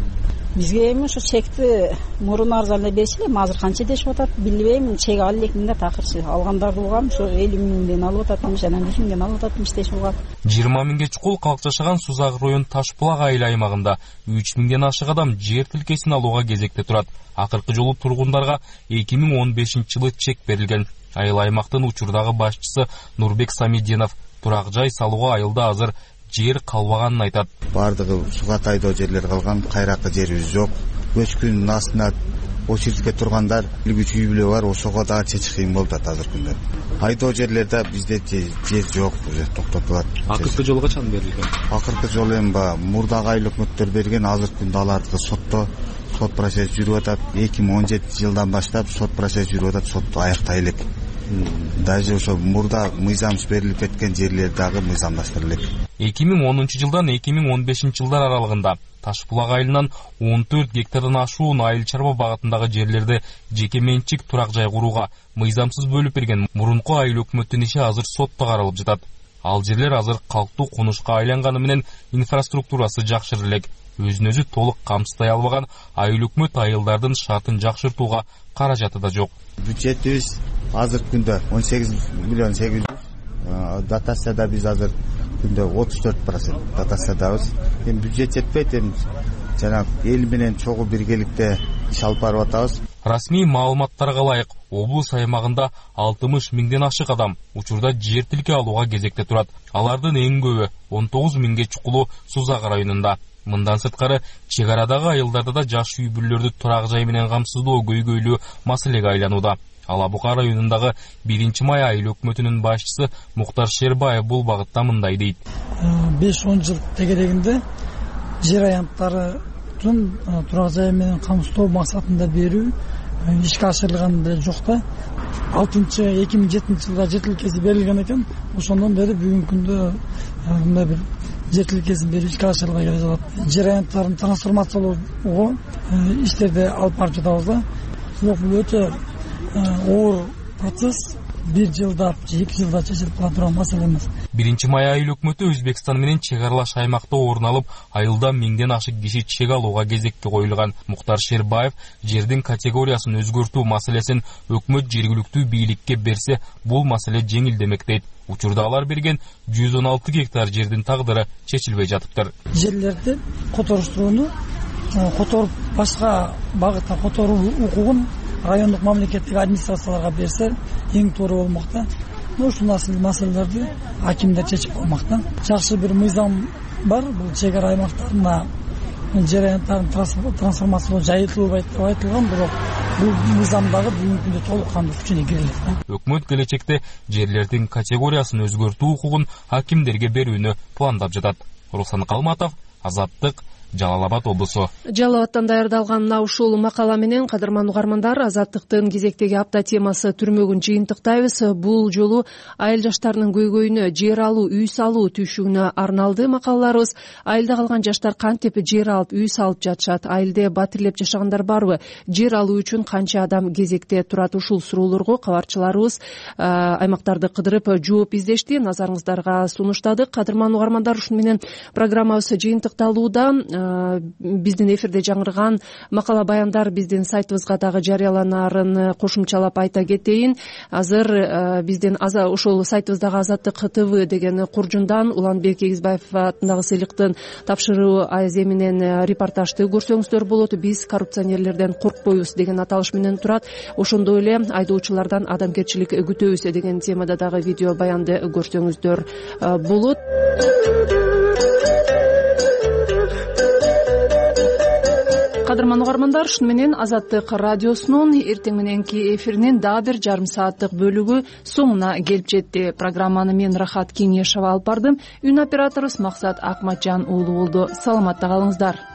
Бизге эми ошо чекти мурун арзанда беришли, азыр канча дешип атат билбейм. Чек алып элек да такырчы. Алгандарды угам, ошо элүү миңден алып атат, жана жүз миңден алып атат дешип угам. жыйырма миңге чукул калк жашаган Сузак район Ташбулак айыл аймагында үч миңден ашык адам жер тилкесин алууга кезекте турат. Акыркы жолу тургундарга эки миң он бешинчи жылы чек берилген. Айыл аймактын учурдагы башчысы Нурбек Самидинов турак жай салууга айылда азыр жер калбаганын айтат. Бардыгы суга тайдоо жерлер калган, кайракы жерибиз жок. Өчкүнүн астына очередке тургандар үч үй бүлө бар, ошого дагы чечиш кыйын болуп атат азыркы күндө. Айдоо жерлерде бизде жер жок, уже токтотулат. Акыркы жолу качан берилген? Акыркы жолу эми мурдагы айыл өкмөттөр берген, азыркы күндө алардыкы сотто, сот процесси жүрүп атат. эки миң он жетинчи жылдан баштап сот процесси жүрүп атат, сотто аяктай элек. Даже ошо мурда мыйзамсыз берилип кеткен жерлер дагы мыйзамдаштырыла элек. эки миң онунчу жылдан эки миң он бешинчи жылдар аралыгында Ташбулак айылынан он төрт гектардан ашуун айыл чарба багытындагы жерлерди жеке менчик турак жай курууга мыйзамсыз бөлүп берген мурунку айыл өкмөттүн иши азыр сотто каралып жатат. Ал жерлер азыр калктуу конушка айланганы менен инфраструктурасы жакшыры элек. Өзүн өзү толук камсыздай албаган айыл өкмөт айылдардын шартын жакшыртууга каражаты да жок. Бюджетибиз азыркы күндө он сегиз миллион сегиз жүз, дотацияда биз азыр күндө отуз төрт процент дотациядабыз. Эми бюджет жетпейт, эми жана эл менен чогуу биргеликте иш алып барып атабыз. Расмий маалыматтарга ылайык, облус аймагында алтымыш миңден ашык адам учурда жер тилке алууга кезекте турат. Алардын эң көбү он тогуз миңге чукулу Сузак районунда. Мындан сырткары чек арадагы айылдарда да жаш үй бүлөлөрдү турак жай менен камсыздоо көйгөйлүү маселеге айланууда. Алабука районундагы биринчи май айыл өкмөтүнүн башчысы Муктар Шербаев бул багытта мындай дейт. беш он жыл тегерегинде жер аянттарын турак жай менен камсыздоо максатында берүү ишке ашырылган деле жок да. алтынчы эки миң жетинчи жылда жер тилкеси берилген экен. Ошондон бери бүгүнкү күндө мындай бир жер тилкесин берүү ишке ашырылбай келе жатат. Жер аянттарын трансформациялоого иштерди алып барып жатабыз да. Бирок бул өтө оор процесс, бир жылда же эки жылда чечилип кала турган маселе эмес. биринчи май айыл өкмөтү Өзбекстан менен чек аралаш аймакта орун алып, айылда миңден ашык киши чек алууга кезекке коюлган. Муктар Шербаев жердин категориясын өзгөртүү маселесин өкмөт жергиликтүү бийликке берсе, бул маселе жеңилдемек дейт. Учурда алар берген жүз он алты гектар жердин тагдыры чечилбей жатыптыр. Жерлерди которуштурууну которуп башка багытта которуу укугун райондук мамлекеттик администрацияларга берсе эң туура болмок да. Ушул маселелерди акимдер чечип коймок да. Жакшы бир мыйзам бар, бул чек ара аймактарына жер аянттарын трансформациялоо жайылтылбайт деп айтылган, бирок бул мыйзам дагы бүгүнкү күндө толук кандуу күчүнө кирилет. Өкмөт келечекте жерлердин категориясын өзгөртүү укугун акимдерге берүүнү пландап жатат. Руслан Калматов, Азаттык, Жалал Абад облусу. Жалал Абадтан даярдалган мына ушул макала менен кадырман угармандар, Азаттыктын кезектеги апта темасы түрмөгүн жыйынтыктайбыз. Бул жолу айыл жаштарынын көйгөйүнө, жер алуу, үй салуу түйшүгүнө арналды макалаларыбыз. Айылда калган жаштар кантип жер алып, үй салып жатышат? Айылда батирлеп жашагандар барбы? Жер алуу үчүн канча адам кезекте турат? Ушул суроолорго кабарчыларыбыз аймактарды кыдырып жооп издешти. Назарыңыздарга сунуштадык. Кадырман угармандар, ушуну менен программабыз жыйынтыкталууда. Биздин эфирде жаңырган макала баяндар биздин сайтыбызга дагы жарыяланарын кошумчалап айта кетейин. Азыр биздин ошол сайтыбыздагы Азаттык ТВ деген куржундан Уланбек Эгизбаев атындагы сыйлыктын тапшыруу айзе менен репортажды көрсөңүздөр болот. Биз коррупционерлерден коркпойбуз деген аталыш менен турат. Ошондой эле айдоочулардан адамгерчилик күтөбүз деген темада дагы видео баянды көрсөңүздөр болот. Кадырман угармандар, ушуну менен Азаттык радиосунун эртең мененки эфиринин дагы бир жарым сааттык бөлүгү соңуна келип жетти. Программаны мен Рахат Кеңешова алып бардым. Үн операторубуз Максат Акматжан уулу болду. Саламатта калыңыздар.